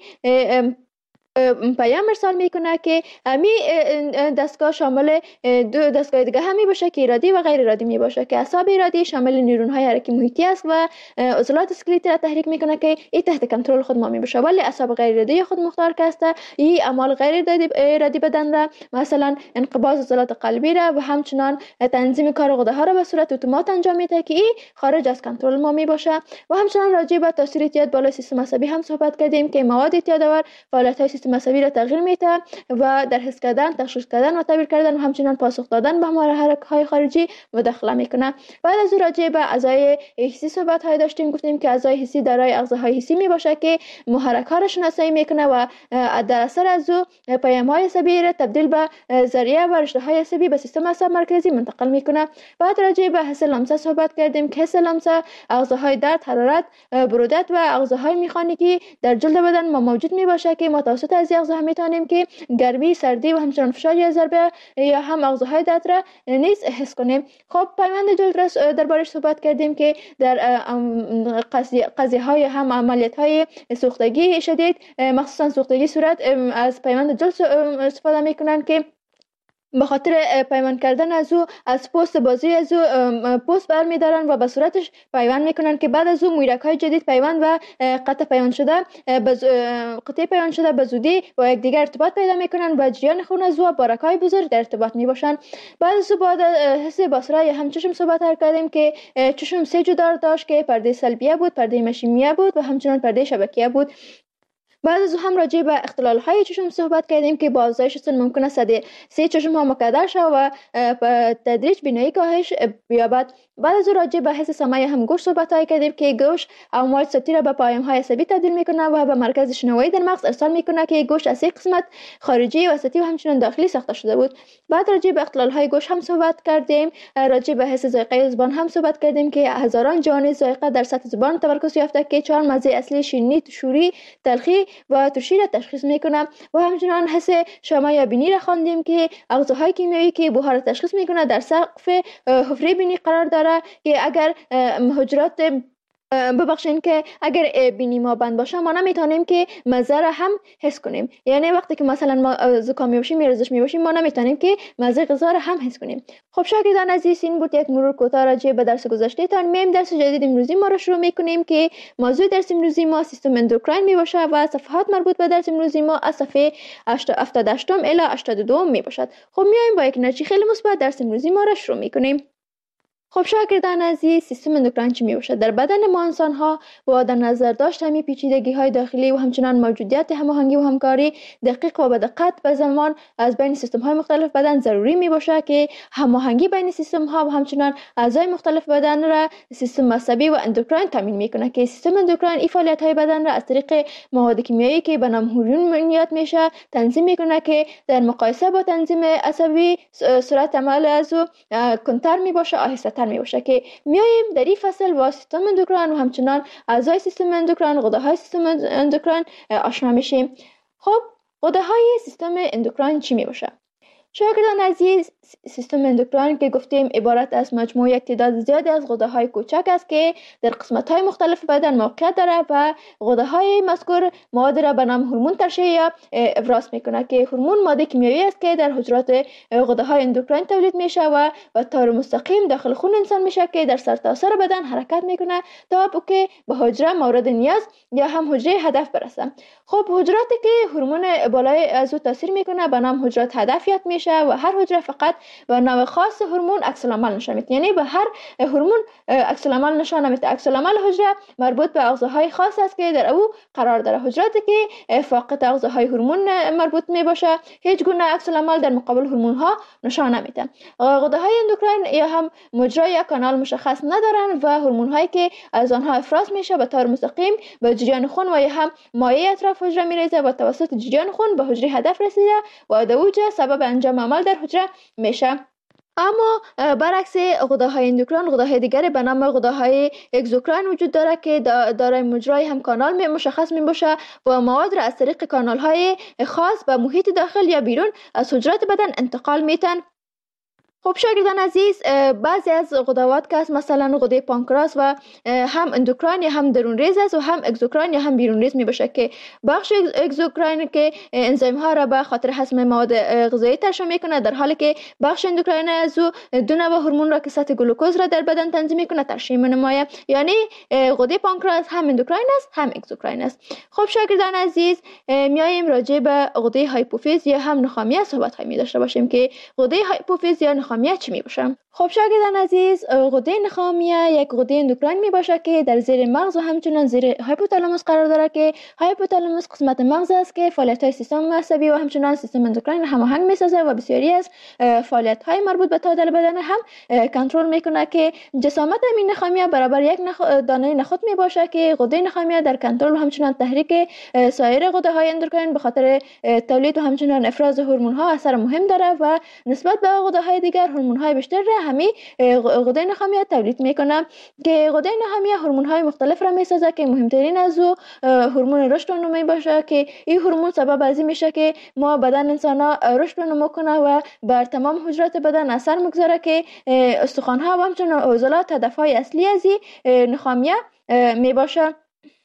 پیام ارسال میکنه که امی دستگاه شامل دو دستگاه دیگه هم می باشه که ارادی و غیر ارادی می باشه که اعصاب ارادی شامل نیرون های حرکی محیطی است و عضلات اسکلتی را تحریک میکنه که این تحت کنترل خود ما می باشه، ولی اعصاب غیر ارادی خود مختار که است این اعمال غیر ارادی بدن را، مثلا انقباض عضلات قلبی را و همچنان تنظیم کار غده ها را به صورت اتومات انجام میده که این خارج از کنترل ما می باشه. و همچنان راجع به تاثیر اعتیاد بالای سیستم عصبی هم صحبت کردیم که مواد اعتیادآور فعالیت های سیستم عصبی را تغییر میده و در حس کردن، تشخیص کردن و تعبیر کردن و همچنان پاسخ دادن به محرک های خارجی مداخله میکنه. بعد از راجع به اعضای حسی صحبت های داشتیم. گفتیم که اعضای حسی دارای اغزاهای حسی می باشه که محرک ها را شناسایی میکنه و در اثر از او پیام های عصبی را تبدیل به ذریعه و رشته های عصبی به سیستم عصب مرکزی منتقل میکنه. بعد راجع به حس لمسه صحبت کردیم که حس لمسه اغزاهای درد، حرارت، برودت و اغزاهای میخانیکی در جلد بدن ما موجود می باشه که ما توسط از اغزاها میتونیم که گرمی، سردی و همچنان فشار یا ضربه یا هم اغزاهای درد را نیز حس کنیم. خب پیوند جلد را دربارش صحبت کردیم که در قضیه های هم عملیات های سوختگی شدید، مخصوصا سوختگی صورت، از پیوند جلد استفاده میکنن که به خاطر پیوند کردن از او از پوست بازوی از او پوست برمیدارن و به صورتش پیوند میکنن که بعد از او مویرک های جدید پیوند و قطع پیوند شده قطع پیوند شده به زودی با یکدیگر ارتباط پیدا میکنن و جریان خون از او بارک های بزرگ در ارتباط میباشن. بعد از او بعد حس بصره یا هم چشم صحبت کردیم که چشم سه جدار داشت که پرده سلبیه بود، پرده مشیمیه بود و همچنان پرده شبکیه بود. بعد از هم راجع به اختلال های چشم صحبت کردیم که با افزایش سن ممکن است سه چشم ها مکدر شود و به تدریج بینایی کاهش بیابد. بعد از راجع به حس سمع هم گوش صحبت های کردیم که گوش امواج صوتی را به پیام های عصبی تبدیل میکنه و به مرکز شنوایی در مغز ارسال میکنه که گوش از یک قسمت خارجی، وسطی و همچنین داخلی ساخته شده بود. بعد راجع به اختلال های گوش هم صحبت کردیم. راجع به حس ذائقه زبان هم صحبت کردیم که هزاران جهان ذائقه در سطح زبان تمرکز یافته که چهار مزه اصلی شیرینی، شوری، تلخی و ترشی را تشخیص میکنه. و همچنان حس شما یا بینی را خواندیم که اغزاهای کیمیایی که بوها را تشخیص میکنه در سقف حفره بینی قرار داره که اگر حجرات ببخشین که اگر بینی ما بند باشه ما نمیتونیم که مزه را هم حس کنیم. یعنی وقتی که مثلا ما زکامی باشیم یا رزش می باشیم ما نمیتونیم که مزه غذا را هم حس کنیم. خب شاگردان عزیز، این بود یک مرور کوتاه راجع به درس گذشته تان. میم درس جدید امروزی ما رو شروع میکنیم که موضوع درس امروزی ما سیستم اندوکراین می باشه و صفحات مربوط به درس امروزی ما از صفحه هفتاد و هشت الی هشتاد و دو می باشد. خب میایم با یک نتیجه خیلی مثبت درس امروزی ما رو شروع میکنیم. خب شاگردان عزیز، سیستم اندوکراین چی می باشد؟ در بدن ما انسان ها با در نظر داشت همین پیچیدگی های داخلی و همچنان موجودیت هماهنگی و همکاری دقیق و به دقت به زمان از بین سیستم های مختلف بدن ضروری می باشه که هماهنگی بین سیستم ها و همچنان اعضای مختلف بدن را سیستم عصبی و اندوکراین تامین میکنه که سیستم اندوکراین این فعالیت های بدن را از طریق مواد کیمیایی که به نام هورمون بنیاد میشه تنظیم میکنه که در مقایسه با تنظیم عصبی سرعت عمل از او کنتر می باشه، آهسته می باشه. که میایم در این فصل با سیستم اندوکراین و همچنان اعضای سیستم اندوکراین، غده های سیستم اندوکراین آشنا میشیم. خب غده های سیستم اندوکراین چی می باشه؟ شاگردان عزیز، سیستم اندوکراین که گفتیم عبارت از مجموعه یک تعداد زیادی از غده های کوچک است که در قسمت های مختلف بدن موقعیت داره و غده های مذکور مواد را به نام هورمون ترشح یا افراز میکنه که هورمون ماده کیمیایی است که در حجرات غده های اندوکراین تولید میشه و به طور مستقیم داخل خون انسان میشه که در سرتاسر بدن حرکت میکنه تا که به حجره مورد نیاز یا هم حجره هدف برسه. خب حجراتی که هورمون بالای از او تاثیر میکنه به نام حجرات هدف یاد میشه میشه و هر حجره فقط به نوع خاص هورمون عکس العمل نشان میده. یعنی به هر هورمون عکس العمل نشان میده. عکس العمل حجره مربوط به اغذاهای خاص است که در او قرار داره. حجراتی که فاقد اغذاهای هورمون مربوط می باشه هیچ گونه عکس العمل در مقابل هورمون ها نشان نمیده. غده های اندوکراین یا هم مجرا یا کانال مشخص ندارن و هورمون هایی که از آنها افراز میشه به طور مستقیم به جریان خون و یا هم مایع اطراف حجره میریزه و توسط جریان خون به حجره هدف رسیده و در اوج سبب انجام عمل در حجره میشه. اما برعکس غده های اندوکراین، غده های دیگری به نام غده های اگزوکراین وجود داره که دارای مجرای هم کانال مشخص می باشه و مواد را از طریق کانال های خاص به محیط داخل یا بیرون از حجرات بدن انتقال میتن. خب شاگردان عزیز، بعضی از غدوات که مثلا غده پانکراس و هم اندوکراین یا هم درون ریز است و هم اگزوکراین یا هم بیرون ریز می باشه که بخش اگزوکراین که انزیم ها را به خاطر هضم مواد غذایی ترشح میکنه، در حالی که بخش اندوکراین از دو نوع هورمون را که سطح گلوکوز را در بدن تنظیم میکنه ترشح نماید. یعنی غده پانکراس هم اندوکراین است هم اگزوکراین است. خب شاگردان عزیز، میایم راجع به غده هایپوفیز یا هم نخامیه صحبت هایی می داشته باشیم که غده هایپوفیز یا نخامیه چی می باشه؟ خب شاگردان عزیز، غده نخامیه یک غده اندوکراین می باشه که در زیر مغز و همچنان زیر هایپوتالاموس قرار داره که هایپوتالاموس قسمت مغز است که فعالیت های سیستم عصبی و همچنان سیستم اندوکراین هماهنگ می سازه و بسیاری از فعالیت های مربوط به تعادل بدن هم کنترل میکنه که جسامت این نخامیه برابر یک نخ... دانه نخود می باشه که غده نخامیه در کنترل و همچنان تحریک سایر غده های اندوکراین به خاطر تولید و همچنان افراز هورمون ها اثر مهم داره و نسبت به غده های دیگر هورمون های بیشتر را همین غده نخامیه تولید میکنه که غده نخامیه هورمون های مختلف را میسازه که مهمترین از او هورمون رشد و نمو باشه که این هورمون سبب از این میشه که ما بدن انسان ها رشد و نمو کنه و بر تمام حجرات بدن اثر مگذاره که استخوان ها و همچنان عضلات هدف های اصلی از این نخامیه می باشه.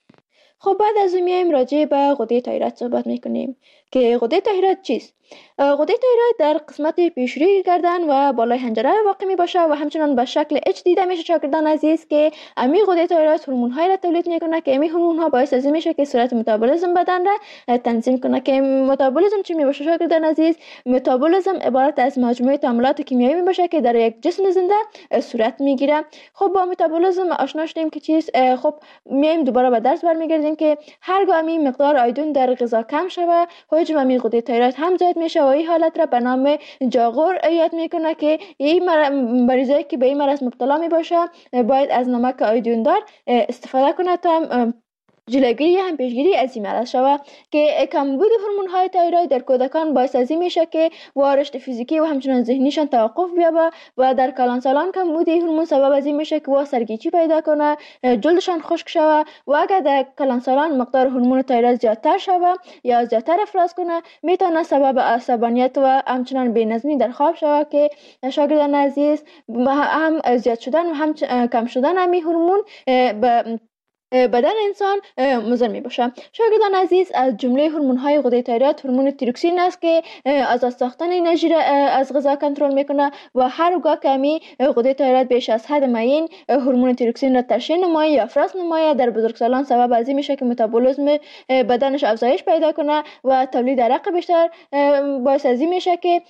خب بعد از اون میایم راجع به غده تایروید صحبت میکنیم که غده تایروید چیست؟ غده تایروید در قسمت پیشروی گردن و بالای حنجره واقع می باشه و همچنان به شکل اچ دیده میشه شاگردان عزیز که امی غده تایروید هورمون های را تولید میکنه که امی هورمون ها باعث از این میشه که سرعت متابولیسم بدن را تنظیم کنه. که متابولیسم چی می باشه شاگردان عزیز؟ متابولیسم عبارت از مجموعه تعاملات کیمیایی می باشه که در یک جسم زنده صورت میگیره. خب با متابولیسم آشنا شدیم که چیست. خب میایم دوباره به درس برمیگردیم که هرگاه امی مقدار آیودین در غذا کم شوه حجم امی غده تایروید هم زیاد میشه و این حالت را به نام جاغور یاد میکنه که این مریضایی که به این مرض مبتلا می باشه باید از نمک آیودین دار استفاده کنه تا جلوگیری هم پیشگیری از این مرض شود. که کمبود هورمون های تایروید در کودکان باعث از این میشه که رشد فیزیکی و همچنان ذهنیشان توقف بیابه و در کلانسالان کمبود هورمون سبب از این میشه که وا سرگیچی پیدا کنه، جلدشان خشک شود و اگر در کلانسالان مقدار هورمون تایروید زیادتر شود یا زیادتر افراز کنه میتونه سبب عصبانیت و همچنان بی‌نظمی در خواب شود که شاگردان عزیز هم زیاد شدن و هم کم شدن همین هورمون به بدن انسان مضر می باشه. شاگردان عزیز، از جمله هورمون های غده تایروید هورمون تیروکسین است که از ساختن انرژی را از غذا کنترل میکنه و هرگاه که می غده تایروید بیش از حد معین هورمون تیروکسین را ترشح نماید یا افراز نماید در بزرگسالان سبب از این میشه که متابولیسم بدنش افزایش پیدا کنه و تولید عرق بیشتر باعث از این میشه که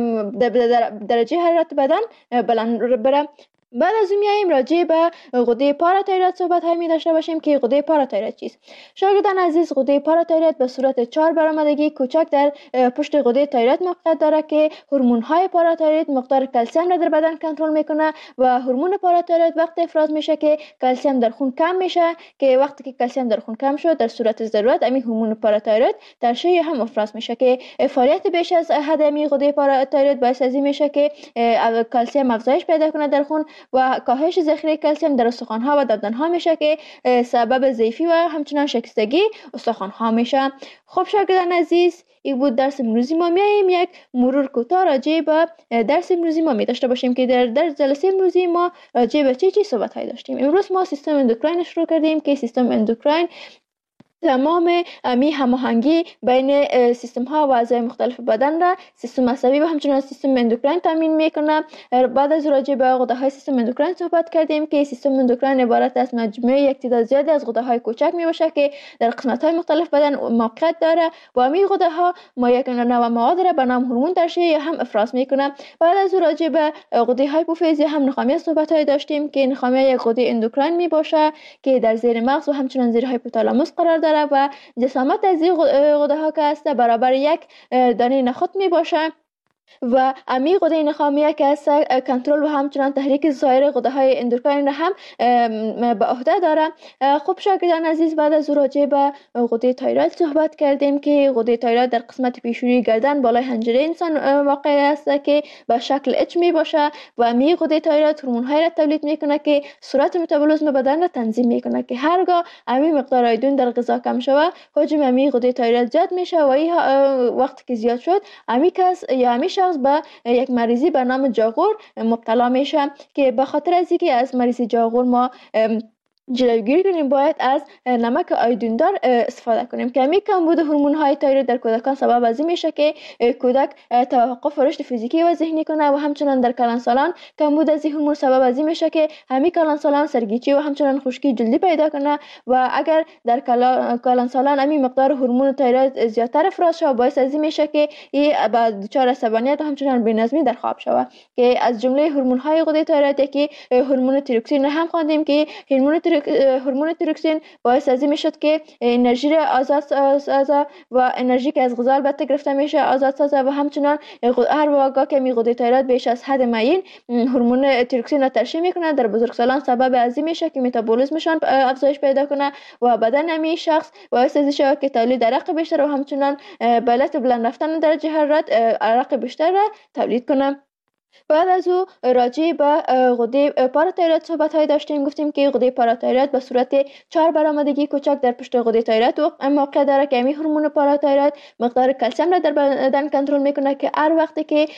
درجه حرارت بدن بلند بره. بعد از اون میایم راجع به غده پاراتایروید صحبت های می داشته باشیم که غده پاراتایروید چیست. شاگردان عزیز، غده پاراتایروید به صورت چهار برآمدگی کوچک در پشت غده تایروید موقعیت داره که هورمون های پاراتایروید مقدار کلسیم را در بدن کنترل میکنه و هورمون پاراتایروید وقت افراز میشه که کلسیم در خون کم میشه که وقتی که کلسیم در خون کم شد در صورت ضرورت همین هورمون پاراتایروید ترشح هم افراز میشه که فعالیت بیش از حد همین غده پاراتایروید باعث از این میشه که کلسیم افزایش پیدا کنه در خون و کاهش ذخیره کلسیم در استخوان‌ها و دندان‌ها میشه که سبب ضعفی و همچنان شکستگی استخوان‌ها میشه. خب شاگردان عزیز، این بود درس امروزی ما. میایم یک مرور کوتاه راجع به درس امروزی ما می داشته باشیم که در در جلسه امروزی ما راجع به چه چی صحبت های داشتیم. امروز ما سیستم اندوکراین شروع کردیم که سیستم اندوکراین تمام امی هماهنگی بین سیستم ها و اعضای مختلف بدن را سیستم عصبی و همچنین سیستم اندوکراین تامین میکنه. بعد از راجع به غده های سیستم اندوکراین صحبت کردیم که سیستم اندوکراین عبارت از مجموعه یک تعداد زیادی از غده های کوچک می باشه که در قسمت های مختلف بدن موقعیت داره و امی غده ها ما یک نوع مواد را به نام هورمون ترشح یا هم افراز میکنه. بعد از راجع به غده هایپوفیز یا هم نخامیه صحبت های داشتیم که نخامیه یک غده اندوکراین می باشه که در زیر مغز و همچنین زیر هایپوتالاموس قرار داره و جسامت از این غده ها که است برابر یک دانه نخود می باشه و امی غده نخامیه که است کنترل و همچنان تحریک سایر غده های اندوکراین را هم به عهده داره. خب شاگردان عزیز، بعد از راجع به غده تایروید صحبت کردیم که غده تایروید در قسمت پیشونی گردن بالای حنجره انسان واقع است که به شکل اچ می باشه و امی غده تایروید هورمون های را تولید میکنه که سرعت متابولیسم بدن را تنظیم میکنه که هرگاه امی مقدار آیودین در غذا کم شود حجم امی غده تایروید زیاد میشه و این وقت که زیاد شد امی کس یا امی شخص به یک مریضی به نام جاغور مبتلا میشه که به خاطر از اینکه از مریضی جاغور ما جلوگیری کنیم باید از نمک آیودیندار استفاده کنیم که همین کمبود هورمون های تایروید در کودکان سبب از این میشه که کودک توقف رشد فیزیکی و ذهنی کنه و همچنان در کلانسالان کمبود از این هورمون سبب از این میشه که همین کلانسالان سرگیچی و همچنان خشکی جلدی پیدا کنه و اگر در کلانسالان همین مقدار هورمون تایروید زیادتر افراز شود باعث از این میشه که این به دچار عصبانیت و همچنان بی‌نظمی در خواب شود که از جمله هورمون های غده تایروید که هورمون تیروکسین هم خواندیم که هورمون هورمون تیروکسین باعث از این میشد که انرژی را آزاد سازه و انرژی که از غذا البته گرفته میشه آزاد سازه و همچنان هر واقع که می غده تایروید بیش از حد معین هورمون تیروکسین را ترشح میکنه در بزرگسالان سبب از این میشه که متابولیسمشان افزایش پیدا کنه و بدن امی شخص باعث از این شود که تولید عرق بیشتر و همچنان به علت بلند رفتن درجه حرارت عرق بیشتر را تولید کنه. بعد از او راجع به غده پاراتایروید صحبت های داشتیم. گفتیم که غده پاراتایروید به صورت چهار برآمدگی کوچک در پشت غده تایروید موقع داره که همین هورمون پاراتایروید مقدار کلسیم را در بدن کنترل میکنه که هر وقتی که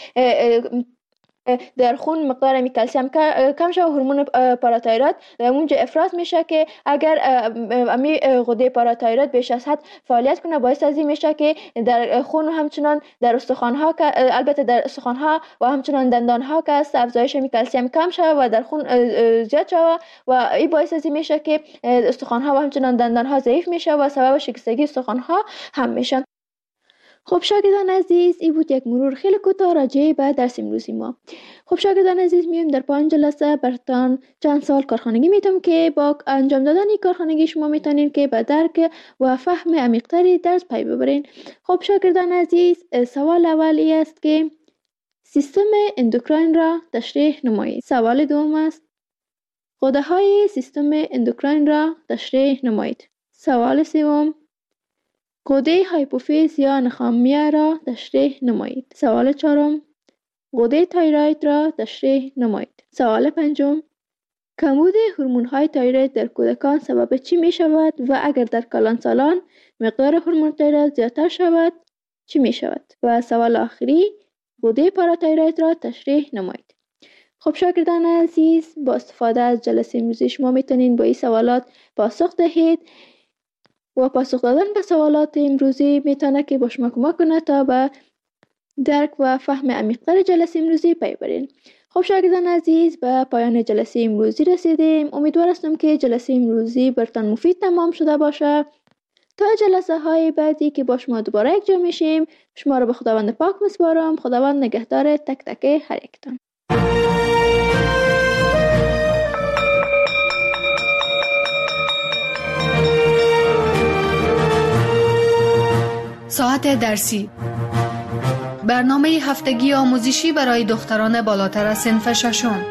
در خون مقدار امی کلسیم کم شود هورمون پاراتایروید اونجا افراز میشه که اگر امی غده پاراتایروید بیش از حد فعالیت کنه باعث از این میشه که در خون و همچنان در استخوان ها البته در استخوان ها و همچنان دندان ها که است افزایش امی کلسیم کم شود و در خون زیاد شود و این باعث از این میشه که استخوان ها و همچنان دندان ها ضعیف میشه و سبب شکستگی استخوان ها هم میشه. خب شاگردان عزیز، این بود یک مرور خیلی کوتاه راجع به درس امروزی ما. خب شاگردان عزیز، میایم در پایان جلسه براتون چند سال کارخانگی میتونم که با انجام دادن این کارخانگی شما میتونین که به درک و فهم عمیق‌تری درس پی ببرین. خب شاگردان عزیز، سوال اولی است که سیستم اندوکراین را تشریح نمایید. سوال دوم است غده های سیستم اندوکراین را تشریح نمایید. سوال سوم غده هایپوفیز یا نخامیه را تشریح نمایید. سوال چهارم غده تایروید را تشریح نمایید. سوال پنجم کمبود هورمون های تایروید در کودکان سبب چی می شود و اگر در کلانسالان مقدار هورمون تایروید زیادتر شود چی می شود؟ و سوال آخری غده پاراتایروید را تشریح نمایید. خب شاگردان عزیز، با استفاده از جلسه امروزی شما میتونین با این سوالات پاسخ دهید و پاسخ دادن به سوالات امروزی میتونه که با شما کمک کنه تا به درک و فهم عمیق‌تر جلسه امروزی پی برین. خب شاگردان عزیز، به پایان جلسه امروزی رسیدیم. امیدوار هستم که جلسه امروزی براتون مفید تمام شده باشه. تا جلسه های بعدی که با شما دوباره یک جا میشیم، شما رو به خداوند پاک میسپارم. خداوند نگهدار تک تک هر یکتان. ساعت درسی، برنامه هفتگی آموزشی برای دختران بالاتر از صنف ششم.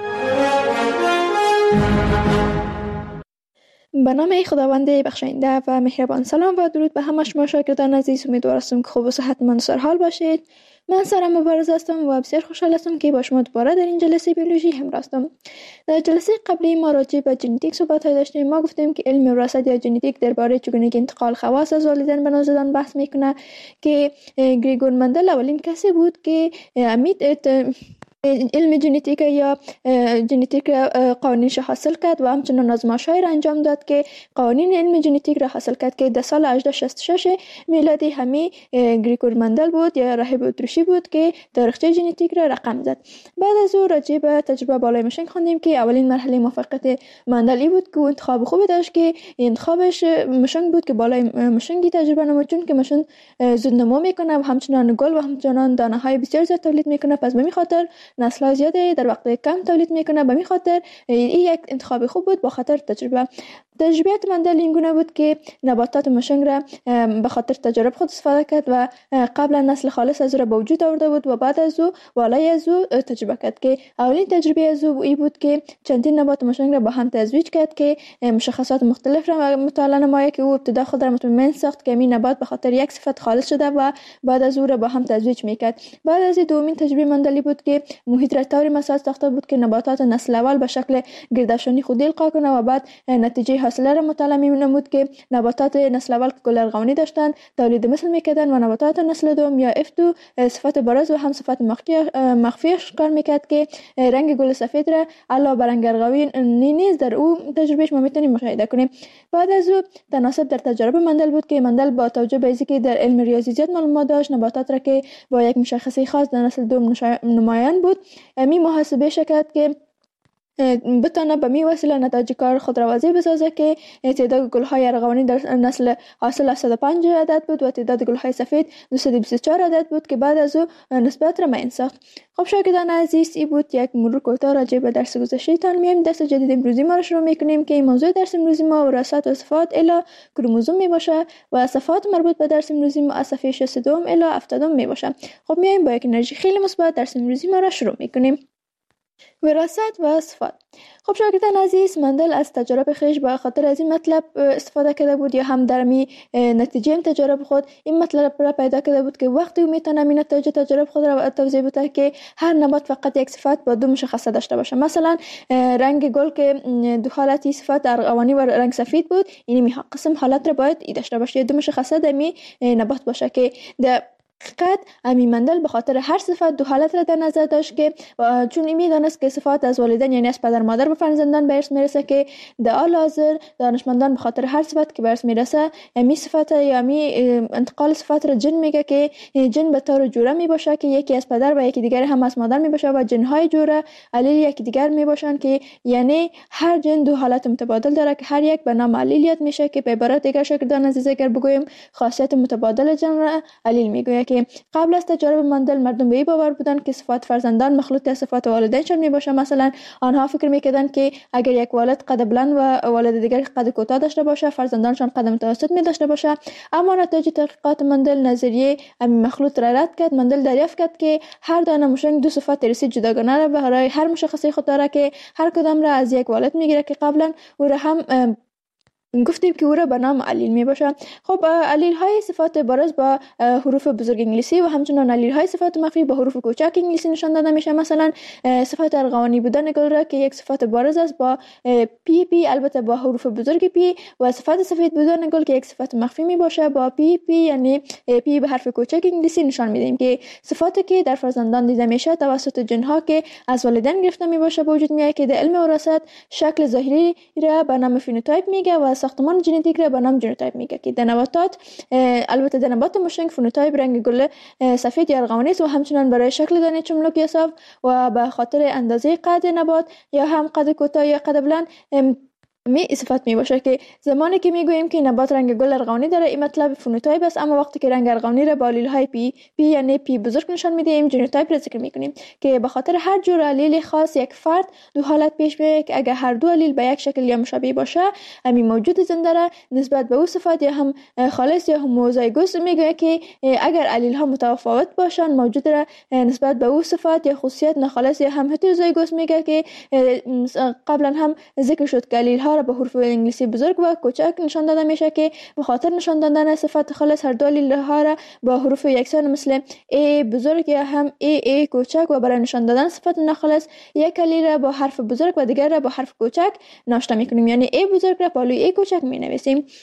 به نام خداوند بخشاینده و مهربان، سلام و درود به همه شما شاگردان عزیز. امیدوار هستم که خوب و صحتمند و سرحال باشید. من سارا مبارز هستم و بسیار خوشحال هستم که با شما دوباره در این جلسه بیولوژی همراه هستم. در جلسه قبلی ما راجع به ژنتیک صحبت داشتیم. ما گفتیم که علم وراثت یا ژنتیک درباره چگونگی انتقال خواص از والدین به نوزادان بحث میکنه که گریگور مندل اولین کسی بود که امید علم ژنتیک یا ژنتیک قوانینش حاصل کرد و همچنان آزمایش‌های را انجام داد که قوانین علم ژنتیک را حاصل کرد که در سال هزار و هشتصد و شصت و شش میلادی همی گریگور مندل بود یا راهب اتریشی بود که تاریخچه ژنتیک را رقم زد. بعد از او راجع به تجربه بالای مشنگ خواندیم که اولین مرحله موفقیت مندل بود که انتخاب خوبی داشت که انتخابش مشنگ بود که بالای مشنگی تجربه نمود، چون که مشن زود نمو میکنه و همچنان گل و همچنان دانه های بسیار زیاد تولید میکنه، پس به می خاطر نسل زیاده در وقت کم تولید میکنه. به می خاطر این یک انتخاب خوب بود با خاطر تجربه. تجربیات مندل این گونه بود که نباتات مشنگ را به خاطر تجربه خود استفاده کرد و قبلا نسل خالص از او را به وجود آورده بود و بعد از او والای از او تجربه کرد که اولین تجربه از او این بود که چندین نبات مشنگ را با هم تزویج کرد که مشخصات مختلف را مطالعه نماید که او ابتدا خود را مطمئن ساخت که این نبات به خاطر یک صفت خالص شده و بعد از او را با هم تزویج میکرد. بعد از دومین تجربه مندلی بود که محیط را طوری مساج ساخته بود که نباتات نسل اول به شکل گردشانی خودی القا کنه و بعد نتیجه حاصله را مطالعه می‌نمود که نباتات نسل اول که گل ارغوانی داشتند تولید مثل میکردند و نباتات نسل دوم یا اف دو صفت بارز و هم صفت مخفیش کار میکرد که رنگ گل سفید را علاوه بر رنگ ارغوانی نیز در او تجربهش ما میتونیم مشاهده کنیم. بعد از او تناسب در تجربه مندل بود که مندل با توجه به اینکه در علم ریاضی زیاد معلومات داشت نباتات را که با یک مشخصه خاص در نسل دوم نمایان بود می محاسبه شکرد که بتانه به می وسیله نتایج کار خود را واضح بسازه که تعداد گل‌های ارغوانی در نسل حاصل صد و پنج عدد بود و تعداد گل‌های سفید دویست و بیست و چهار عدد بود که بعد از او نسبت را معین ساخت. خب شاگردان عزیز، این بود یک مرور کوتاه راجع به درس گذشته تان. میایم درس جدید امروزی ما را شروع میکنیم که موضوع درس امروزی ما وراثت و صفات الی کروموزوم می باشه و صفات مربوط به درس امروزی ما از صفحه شصت و دو الی هفتاد می باشه. خب میایم با یک انرژی خیلی مثبت درس امروزی ما را شروع میکنیم. وراثت و صفات. خب شاگردان عزیز، مندل از تجربه خیش به خاطر از این مطلب استفاده کرده بود یا هم در می نتیجه تجربه خود این مطلب را پیدا کرده بود که وقتی او میتونه می نتیجه تجربه خود را توضیح بده که هر نبات فقط یک صفت با دو مشخصه داشته باشه. مثلا رنگ گل که دو حالتی صفت ارغوانی و رنگ سفید بود، این می قسم حالت را باید ای داشته باشه، دو مشخصه در می نبات باشه که در حقیقت امی مندل به خاطر هر صفت دو حالت را در نظر داشت که چون این میدانست که صفات از والدین یعنی از پدر مادر به فرزندان به ارث میرسه که در حال حاضر دانشمندان به خاطر هر صفت که به ارث میرسه امی صفت یا امی انتقال صفات را جن میگه که جن به طور جوره می باشه که یکی از پدر و یکی دیگر هم از مادر می باشه و جنهای جوره علیل یکی دیگر می باشن که یعنی هر جن دو حالت متبادل داره که هر یک به نام علیلیت میشه که به عبارت دیگر شاگردان عزیز اگر بگویم خاصیت متبادل جن را علیل میگوید که قبل از تجربه مندل مردم به این باور بودند که صفات فرزندان مخلوط از صفات والدینشان میباشه. مثلا آنها فکر میکردند که اگر یک والد قد بلند و والد دیگر قد کوتاه داشته باشه فرزندانشان قد متوسط می داشته باشه. اما نتیجه تحقیقات مندل نظریه امی مخلوط را رد کرد. مندل دریافت کرد که هر دانه مشنگ دو صفات ارثی جداگانه را برای هر مشخصه خود داره که هر کدام را از یک والد میگیره که قبلا او را هم گفتیم که او را به نام علیل می باشه. خب علیل های صفات بارز با حروف بزرگ انگلیسی و همچنان علیل های صفات مخفی با حروف کوچک انگلیسی نشان داده میشه. مثلا صفات ارغوانی بودن گل را که یک صفات بارز است با پی پی البته با حروف بزرگ پی و صفات سفید بودن گل که یک صفات مخفی می باشه با پی پی یعنی پی به حرف کوچک انگلیسی نشان میدیم که صفاتی که در فرزندان دیده میشه توسط جنها که از والدین گرفته می باشه به وجود میاد که در علم وراثت شکل ظاهری را به نام فنوتایپ میگه و ساختمان ژنتیک را به نام ژنوتایپ میگه که در نباتات البته در نبات مشنگ فنوتایپ رنگ گل سفید یا ارغوانی است و همچنان برای شکل دانه چملک یا صاف و به خاطر اندازه قد نبات یا هم قد کوتاه یا قد بلند می صفت می باشه که زمانی که میگوییم که نبات رنگ گل ارغوانی داره این مطلب فنوتایپ است. اما وقتی که رنگ ارغوانی را با علیل های پی پی یعنی پی بزرگ نشان میدیم ژنوتایپ را ذکر میکنیم که به خاطر هر جور علیل خاص یک فرد دو حالت پیش میاد که اگر هر دو علیل به یک شکل یا مشابه باشه همین موجود زنده را نسبت به او صفات یا هم خالص یا هموزایگوس میگه که اگر علیل ها متفاوت باشن موجود را نسبت به او صفات یا خصوصیت ناخالص یا هم هتروزایگوس میگه که قبلا هم ذکر شد که علیل ها به حروف انگلیسی بزرگ و کوچک نشان داده میشه که به خاطر نشان دادن صفات خالص هر دو علیل ها را با حروف یکسان مثل ای بزرگ یا هم ای ای کوچک و برای نشان دادن صفات ناخالص یک علیل را با حرف بزرگ و دیگر را با حرف کوچک ناشته میکنیم یعنی ای بزرگ را بالای ای کوچک می نویسیم.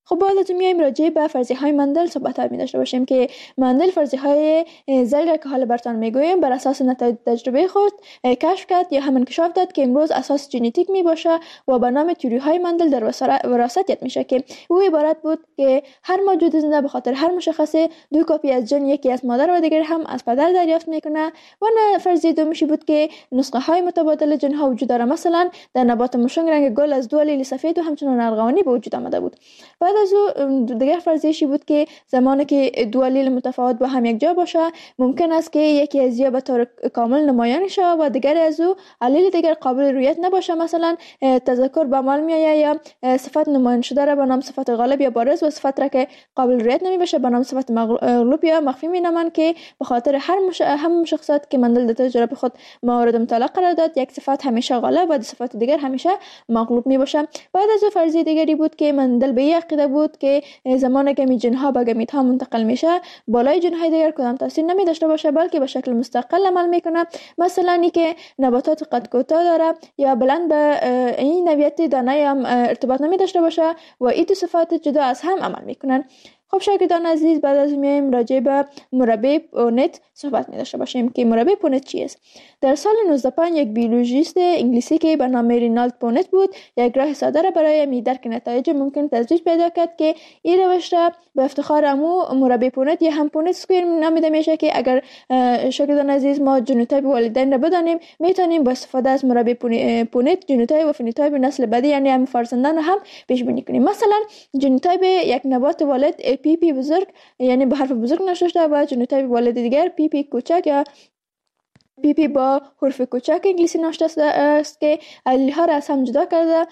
خب باید از میایم راجع به فرضیه های مندل صحبت ها می داشته باشیم که مندل فرضیه های زلگ که حالا براتون میگویم بر اساس نتایج تجربه خود کشف کرد یا هم انکشاف داد که امروز اساس ژنتیک می باشه و به نام تئوری های مندل در وراثت یاد میشه که او عبارت بود که هر موجود زنده به خاطر هر مشخصه دو کپی از ژن، یکی از مادر و دیگر هم از پدر دریافت میکنه. و نه فرضیه دومیشی بود که نسخه های متبادل ژن ها وجود داره. مثلا در نبات مشنگ رنگ گل از دو الیل سفید و همچنان ارغوانی به وجود آمده بود. بعد از او دیگر فرضیه‌ای بود که زمانی که دو الیل متفاوت با هم یک جا باشه ممکن است که یکی از یا به طور کامل نمایان شه و دیگر از او الیل دیگر قابل رویت نباشه. مثلا تذکر به عمل میآید یا صفت نمایان شده را به نام صفت غالب یا بارز و صفت را که قابل رویت نمی باشه به نام صفت مغلوب یا مخفی می نامند که به خاطر هر مش... هم شخصیت که مندل در تجربه خود مورد مطالعه قرار داد یک صفت همیشه غالب و صفت دیگر همیشه مغلوب می باشه. بعد از فرضیه دیگری بود که مندل به این عقیده بود که زمانی که می جنها به گمیت ها منتقل میشه بالای جنهای دیگر کدام تاثیر نمی داشته باشه بلکه به شکل مستقل عمل میکنه. مثلا اینی که نباتات قد کوتاه داره یا بلند به این نوعیت دانه هم ارتباط نمی داشته باشه و این دو صفات جدا از هم عمل میکنن. خب شاگردان عزیز بعد از میایم راجع به مربع پونت صحبت می داشته باشیم که مربع پونت چی است. در سال نوزده صد و پنج یک بیولوژیست انگلیسی که به نام رینالد پونت بود یک راه ساده را برای می درک نتایج ممکن تزریق پیدا کرد که این روش را به افتخار امو مربع پونت یا هم پونت اسکوئر نامیده میشه که اگر شاگردان عزیز ما ژنوتایپ والدین را بدانیم میتونیم با استفاده از مربع پونت ژنوتایپ و فنوتایپ نسل بعدی یعنی هم فرزندان هم پیش بینی کنیم. مثلا ژنوتایپ یک نبات والد پی پی بزرگ یعنی به حرف بزرگ نوشته شده و ژنوتایپ والد دیگر پی پی کوچک یا پی پی با حرف کوچک انگلیسی نوشته است که الیل ها را از هم جدا کرده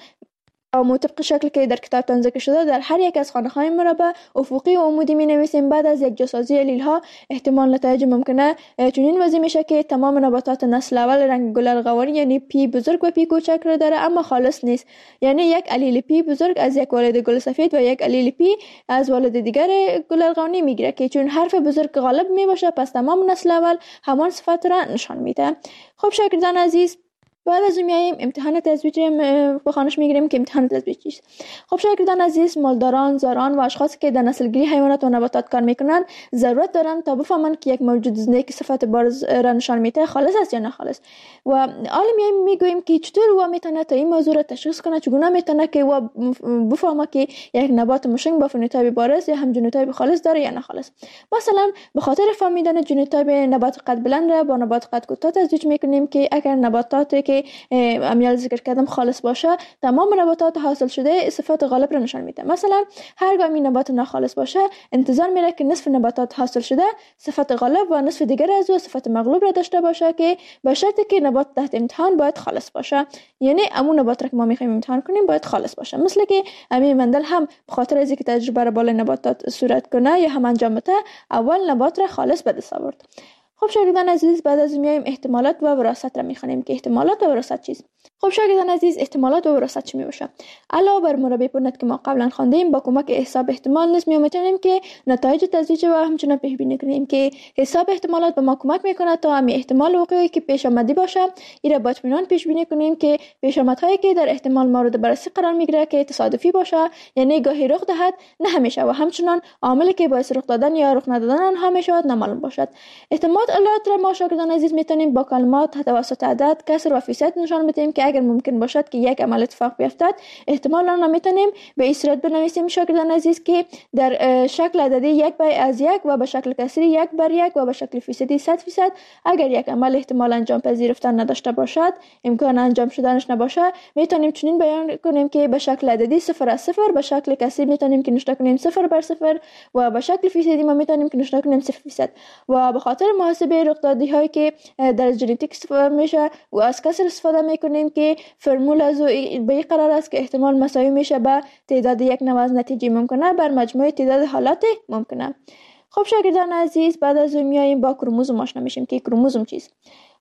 و مطابق شکل که در کتاب ذکر شده در هر یک از خانه های مربع افقی و عمودی می نویسیم. بعد از یک جاسازی الیل ها احتمال نتایج ممکنه چنین وضعی میشه که تمام نباتات نسل اول رنگ گل ارغوانی یعنی پی بزرگ و پی کوچک را داره اما خالص نیست. یعنی یک الیل پی بزرگ از یک والد گل سفید و یک الیل پی از والد دیگر گل ارغوانی میگیره که چون حرف بزرگ غالب می باشه پس تمام نسل اول همان صفت را نشان میده. خب شاگردان عزیز بعد از اون میایم امتحان تزویج به خانش میگیریم که امتحان تزویج چیست. خب شاگردان عزیز مالداران، زاران و اشخاصی که در نسلگیری حیوانات و نباتات کار میکنن ضرورت دارن تا بفهمن که یک موجود زنده که صفت بارز را نشان میده خالص است یا نه خالص. و حالا میایم میگوییم که چطور و میتونه تا این موضوع را تشخیص کنه، چگونه میتونه که و بفهمه که یک نبات مشنگ با فنوتایپ بارز یا هم ژنوتایپ خالص داره یا نه خالص. مثلا به خاطر فهمیدن ژنوتایپ نبات قد بلند را با نبات قد کوتاه تزویج میکنیم که اگر نباتاتی که امیال ذکر کردم خالص باشه تمام نباتات حاصل شده صفات غالب را نشان میده. مثلا هرگاه این نبات ناخالص باشه انتظار میره که نصف نباتات حاصل شده صفت غالب و نصف دیگر از او صفت مغلوب را داشته باشه که به شرطی که نبات تحت امتحان باید خالص باشه. یعنی همون نبات را که ما میخوایم امتحان کنیم باید خالص باشه. مثل که امی مندل هم به خاطر از اینکه تجربه را بالای نباتات صورت کنه یا هم انجام بده اول نبات را خالص به دست آورد. خب شاگردان عزیز بعد از میایم احتمالات و وراثت را میخوانیم که احتمالات و وراثت چیست. خب شاگردان عزیز احتمالات و وراثت چی میباشه؟ علاوه بر مربع پونت که ما قبلا خواندیم با کمک حساب احتمال نیز میتونیم که نتایج تزریق و همچنین پیش بینی کنیم که حساب احتمالات به ما کمک میکنه تا همین احتمال وقوعی که پیش آمدی باشه این را با اطمینان پیش بینی کنیم که پیش آمدهایی که در احتمال مورد بررسی قرار میگیره که تصادفی باشه یعنی گاهی رخ دهد نه همیشه و همچنین عاملی که باعث رخ دادن یا رخ ندادن آنها میشود نامعلوم باشد. احتمالات را ما شاگردان عزیز میتونیم با کلمات توسط عدد، کسر و فیصد نشان بدیم که اگر ممکن باشد که یک عمل اتفاق بیفتد احتمال آن را میتونیم به این صورت بنویسیم شاگردان عزیز که در شکل عددی یک بر از یک و به شکل کسری یک بر یک و به شکل فیصدی صد فیصد اگر یک عمل احتمال انجام پذیرفتن نداشته باشد امکان انجام شدنش نباشه میتونیم چنین بیان کنیم که به شکل عددی صفر از صفر به شکل کسری میتونیم که نشان کنیم صفر بر صفر و به شکل فیصدی ما میتونیم که نشان کنیم صفر فیصد. و به خاطر محاسبه رخدادی هایی که در ژنتیک استفاده میشه و از کسر استفاده میکنیم که فرمول از به این قرار است که احتمال مساوی میشه به تعداد یک نوع از نتیجه ممکنه بر مجموع تعداد حالات ممکنه. خب شاگردان عزیز بعد از اون میایم با کروموزوم آشنا میشیم که کروموزوم چیست.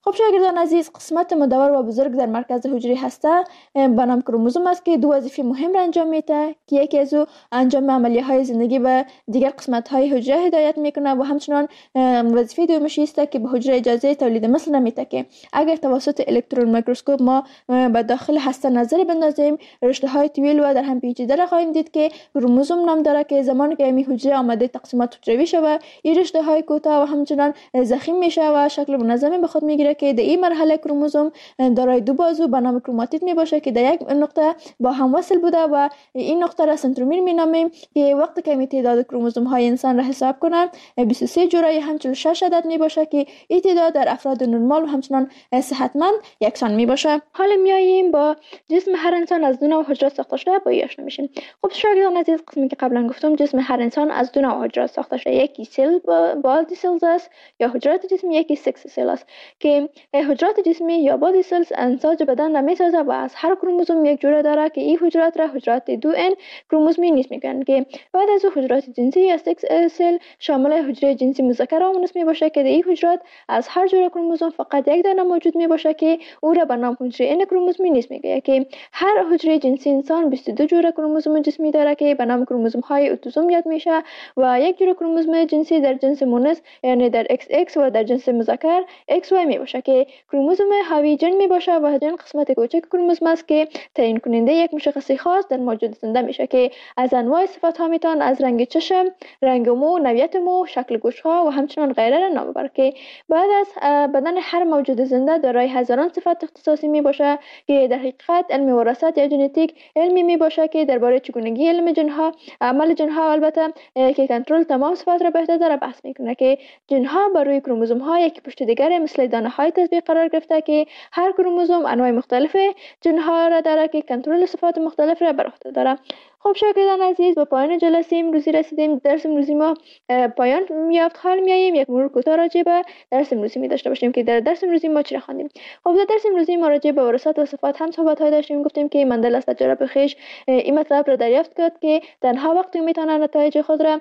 خب شاگردان عزیز، قسمت مدور و بزرگ در مرکز حجره هسته به نام کروموزوم است که دو وظیفه مهم را انجام میده که یکی از او انجام عملیه های زندگی به دیگر قسمت های حجره هدایت میکنه و همچنان وظیفه دومش است که به حجره اجازه تولید مثل نمیده که اگر توسط الکترون میکروسکوپ ما به داخل هسته نظر بندازیم رشته های طویل و در هم پیچیده را خواهیم دید که کروموزوم نام داره که زمانی که این حجره آمده تقسیمات حجروی شود این رشته های کوتاه و همچنان ضخیم میشه و شکل منظمی به خود میگیره که در این مرحله کروموزوم دارای دو بازو به نام کروماتید می باشه که در یک نقطه با هم وصل بوده و این نقطه را سنترومیر می نامیم که وقتی که می تعداد کروموزوم های انسان را حساب کنم بیست و سه جوره هم چهل و شش عدد می باشه که این تعداد در افراد نرمال و همچنان صحتمند یکسان می باشه. حالا میاییم با جسم هر انسان از دو نوع حجرات ساخته شده با آشنا میشیم. خب شاگردان عزیز، قسمی که قبلا گفتم جسم هر انسان از دو نوع حجرات ساخته شده، یکی سل بادی سلز است یا حجرات جسمی، یکی سکس سل است که حجرات جسمی یا بادی سلز انساج بدن را میسازه و از هر کروموزوم یک جوره داره که این حجرات را حجرات دو ان کروموزومی نیست میگن که بعد از حجرات جنسی یا سکس سل شامل حجره جنسی مذکر و مؤنث می باشه که در این حجرات از هر جوره کروموزوم فقط یک دانه موجود می باشه که او را به نام حجره ان کروموزومی نیست میگه که هر حجره جنسی انسان بیست و دو جوره کروموزوم جسمی داره که به نام کروموزوم های اتوزوم یاد میشه و یک جوره کروموزوم جنسی در جنس مؤنث یعنی در ایکس ایکس و در جنس مذکر ایکس وای می باشه که کروموزوم حاوی جن می باشه و جن قسمت کوچک کروموزوم است که تعیین کننده یک مشخصی خاص در موجود زنده میشه که از انواع صفات ها میتون از رنگ چشم، رنگ مو، نوعیت مو، شکل گوش ها و همچنان غیره را نام ببره که بعد از بدن هر موجود زنده دارای هزاران صفت اختصاصی می باشه که در حقیقت علم وراثت یا ژنتیک علمی می باشه که درباره چگونگی علم جن ها، عمل جن ها البته که کنترل تمام صفات را به عهده داره بحث میکنه که جن ها بر روی کروموزوم ها یکی پشت دیگر مثل دانه های تطبیق قرار گرفته که هر کروموزوم انواع مختلف جن ها را داره که کنترل صفات مختلف را بر عهده داره. خب شاگردان عزیز، با پایان جلسه امروزی رسیدیم. درس امروزی ما پایان میافت. حال میاییم یک مرور کوتاه راجع به درس امروزی می داشته باشیم که در درس امروزی ما چی خواندیم. خب در درس امروزی ما راجع به وراثت و صفات هم صحبت های داشتیم. گفتیم که مندل از تجربه خویش این مطلب را دریافت کرد که تنها وقتی میتونه نتایج خود را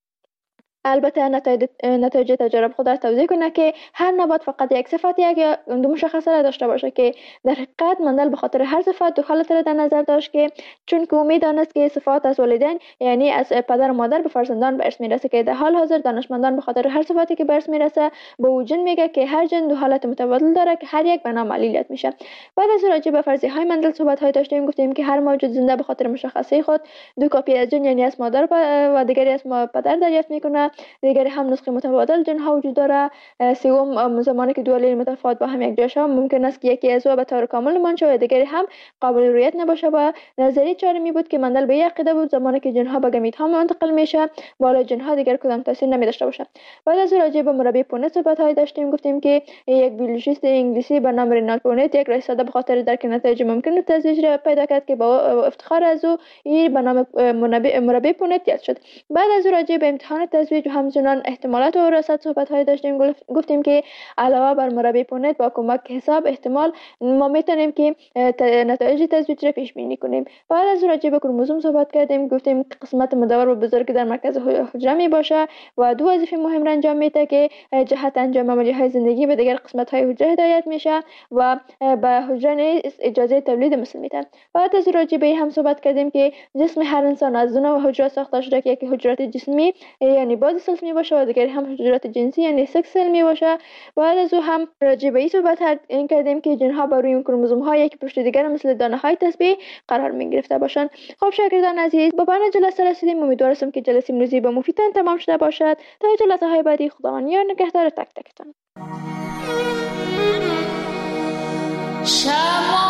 البته نتایج نتایج تجارب خود را توضیح کنه که هر نبات فقط یک صفت یک یا دو مشخصه را داشته باشه که در حقیقت مندل به خاطر هر صفت دو حالت را در نظر داشت که چون که امید دانست که صفات از والدین یعنی از پدر و مادر به فرزندان به ارث میرسه که در حال حاضر دانشمندان به خاطر هر صفتی که به ارث میرسه به او جن میگه که هر جن دو حالت متبادل داره که هر یک به نام علیلیت میشه. بعد از راجع به فرضیه های مندل صحبت های داشتیم. گفتیم که هر موجود زنده به خاطر مشخصه خود دو کپی از جن یعنی از مادر و دیگری از پدر دریافت میکنه. دیگری هم نسخه متبادل جن ها وجود داره. سوم زمانی که دو علیل متفاوت با هم یک جا شوند ممکن است که یکی از او به طور کامل منشأ و دیگری هم قابل رؤیت نباشه. و نظریه چهارمی بود که مندل به یک عقیده بود زمانی که جن ها به گمیت ها منتقل میشه بالا جن ها دیگر کدام تاثیر نمی داشته باشه. بعد از راجع به مربی پونت صحبت های داشتیم. گفتیم که یک بیولوژیست انگلیسی به نام رینالد پونت یک رئیس ساده به خاطر درک نتایج ممکن تزویج را پیدا کرد که با افتخار از او این به نام مربی پونت یاد شد. بعد از راجع به امتحان تزویج و همچنان احتمالات و وراثت صحبت های داشتیم. گفتیم که علاوه بر مربی پونت با کمک حساب احتمال ما میتونیم که نتایج تزویج را پیش بینی کنیم. بعد از راجع به کروموزوم صحبت کردیم. گفتیم که قسمت مدور و بزرگ در مرکز حجره می باشه و دو وظیفه مهم را انجام میده که جهت انجام عملیه های زندگی به دیگر قسمت های حجره هدایت میشه و به حجره اجازه تولید مثل میده. بعد از راجع به هم صحبت کردیم که جسم هر انسان از دو نوع حجره ساخته شده که یکی حجرات جسمی یعنی بادی سلز می باشه و دیگری هم حجرات جنسی یعنی سکس سل می باشه. بعد از او هم راجع به این صحبت کردیم که جن ها بر روی کروموزوم ها یک پشت دیگر مثل دانه های تسبیح قرار می گرفته باشند. خب شاگردان عزیز، با پایان جلسه رسیدیم. امیدوارم که جلسه امروزی با مفیدتان تمام شده باشد. تا جلسه های بعدی خداوند یار نگهدار تک تکتان. شما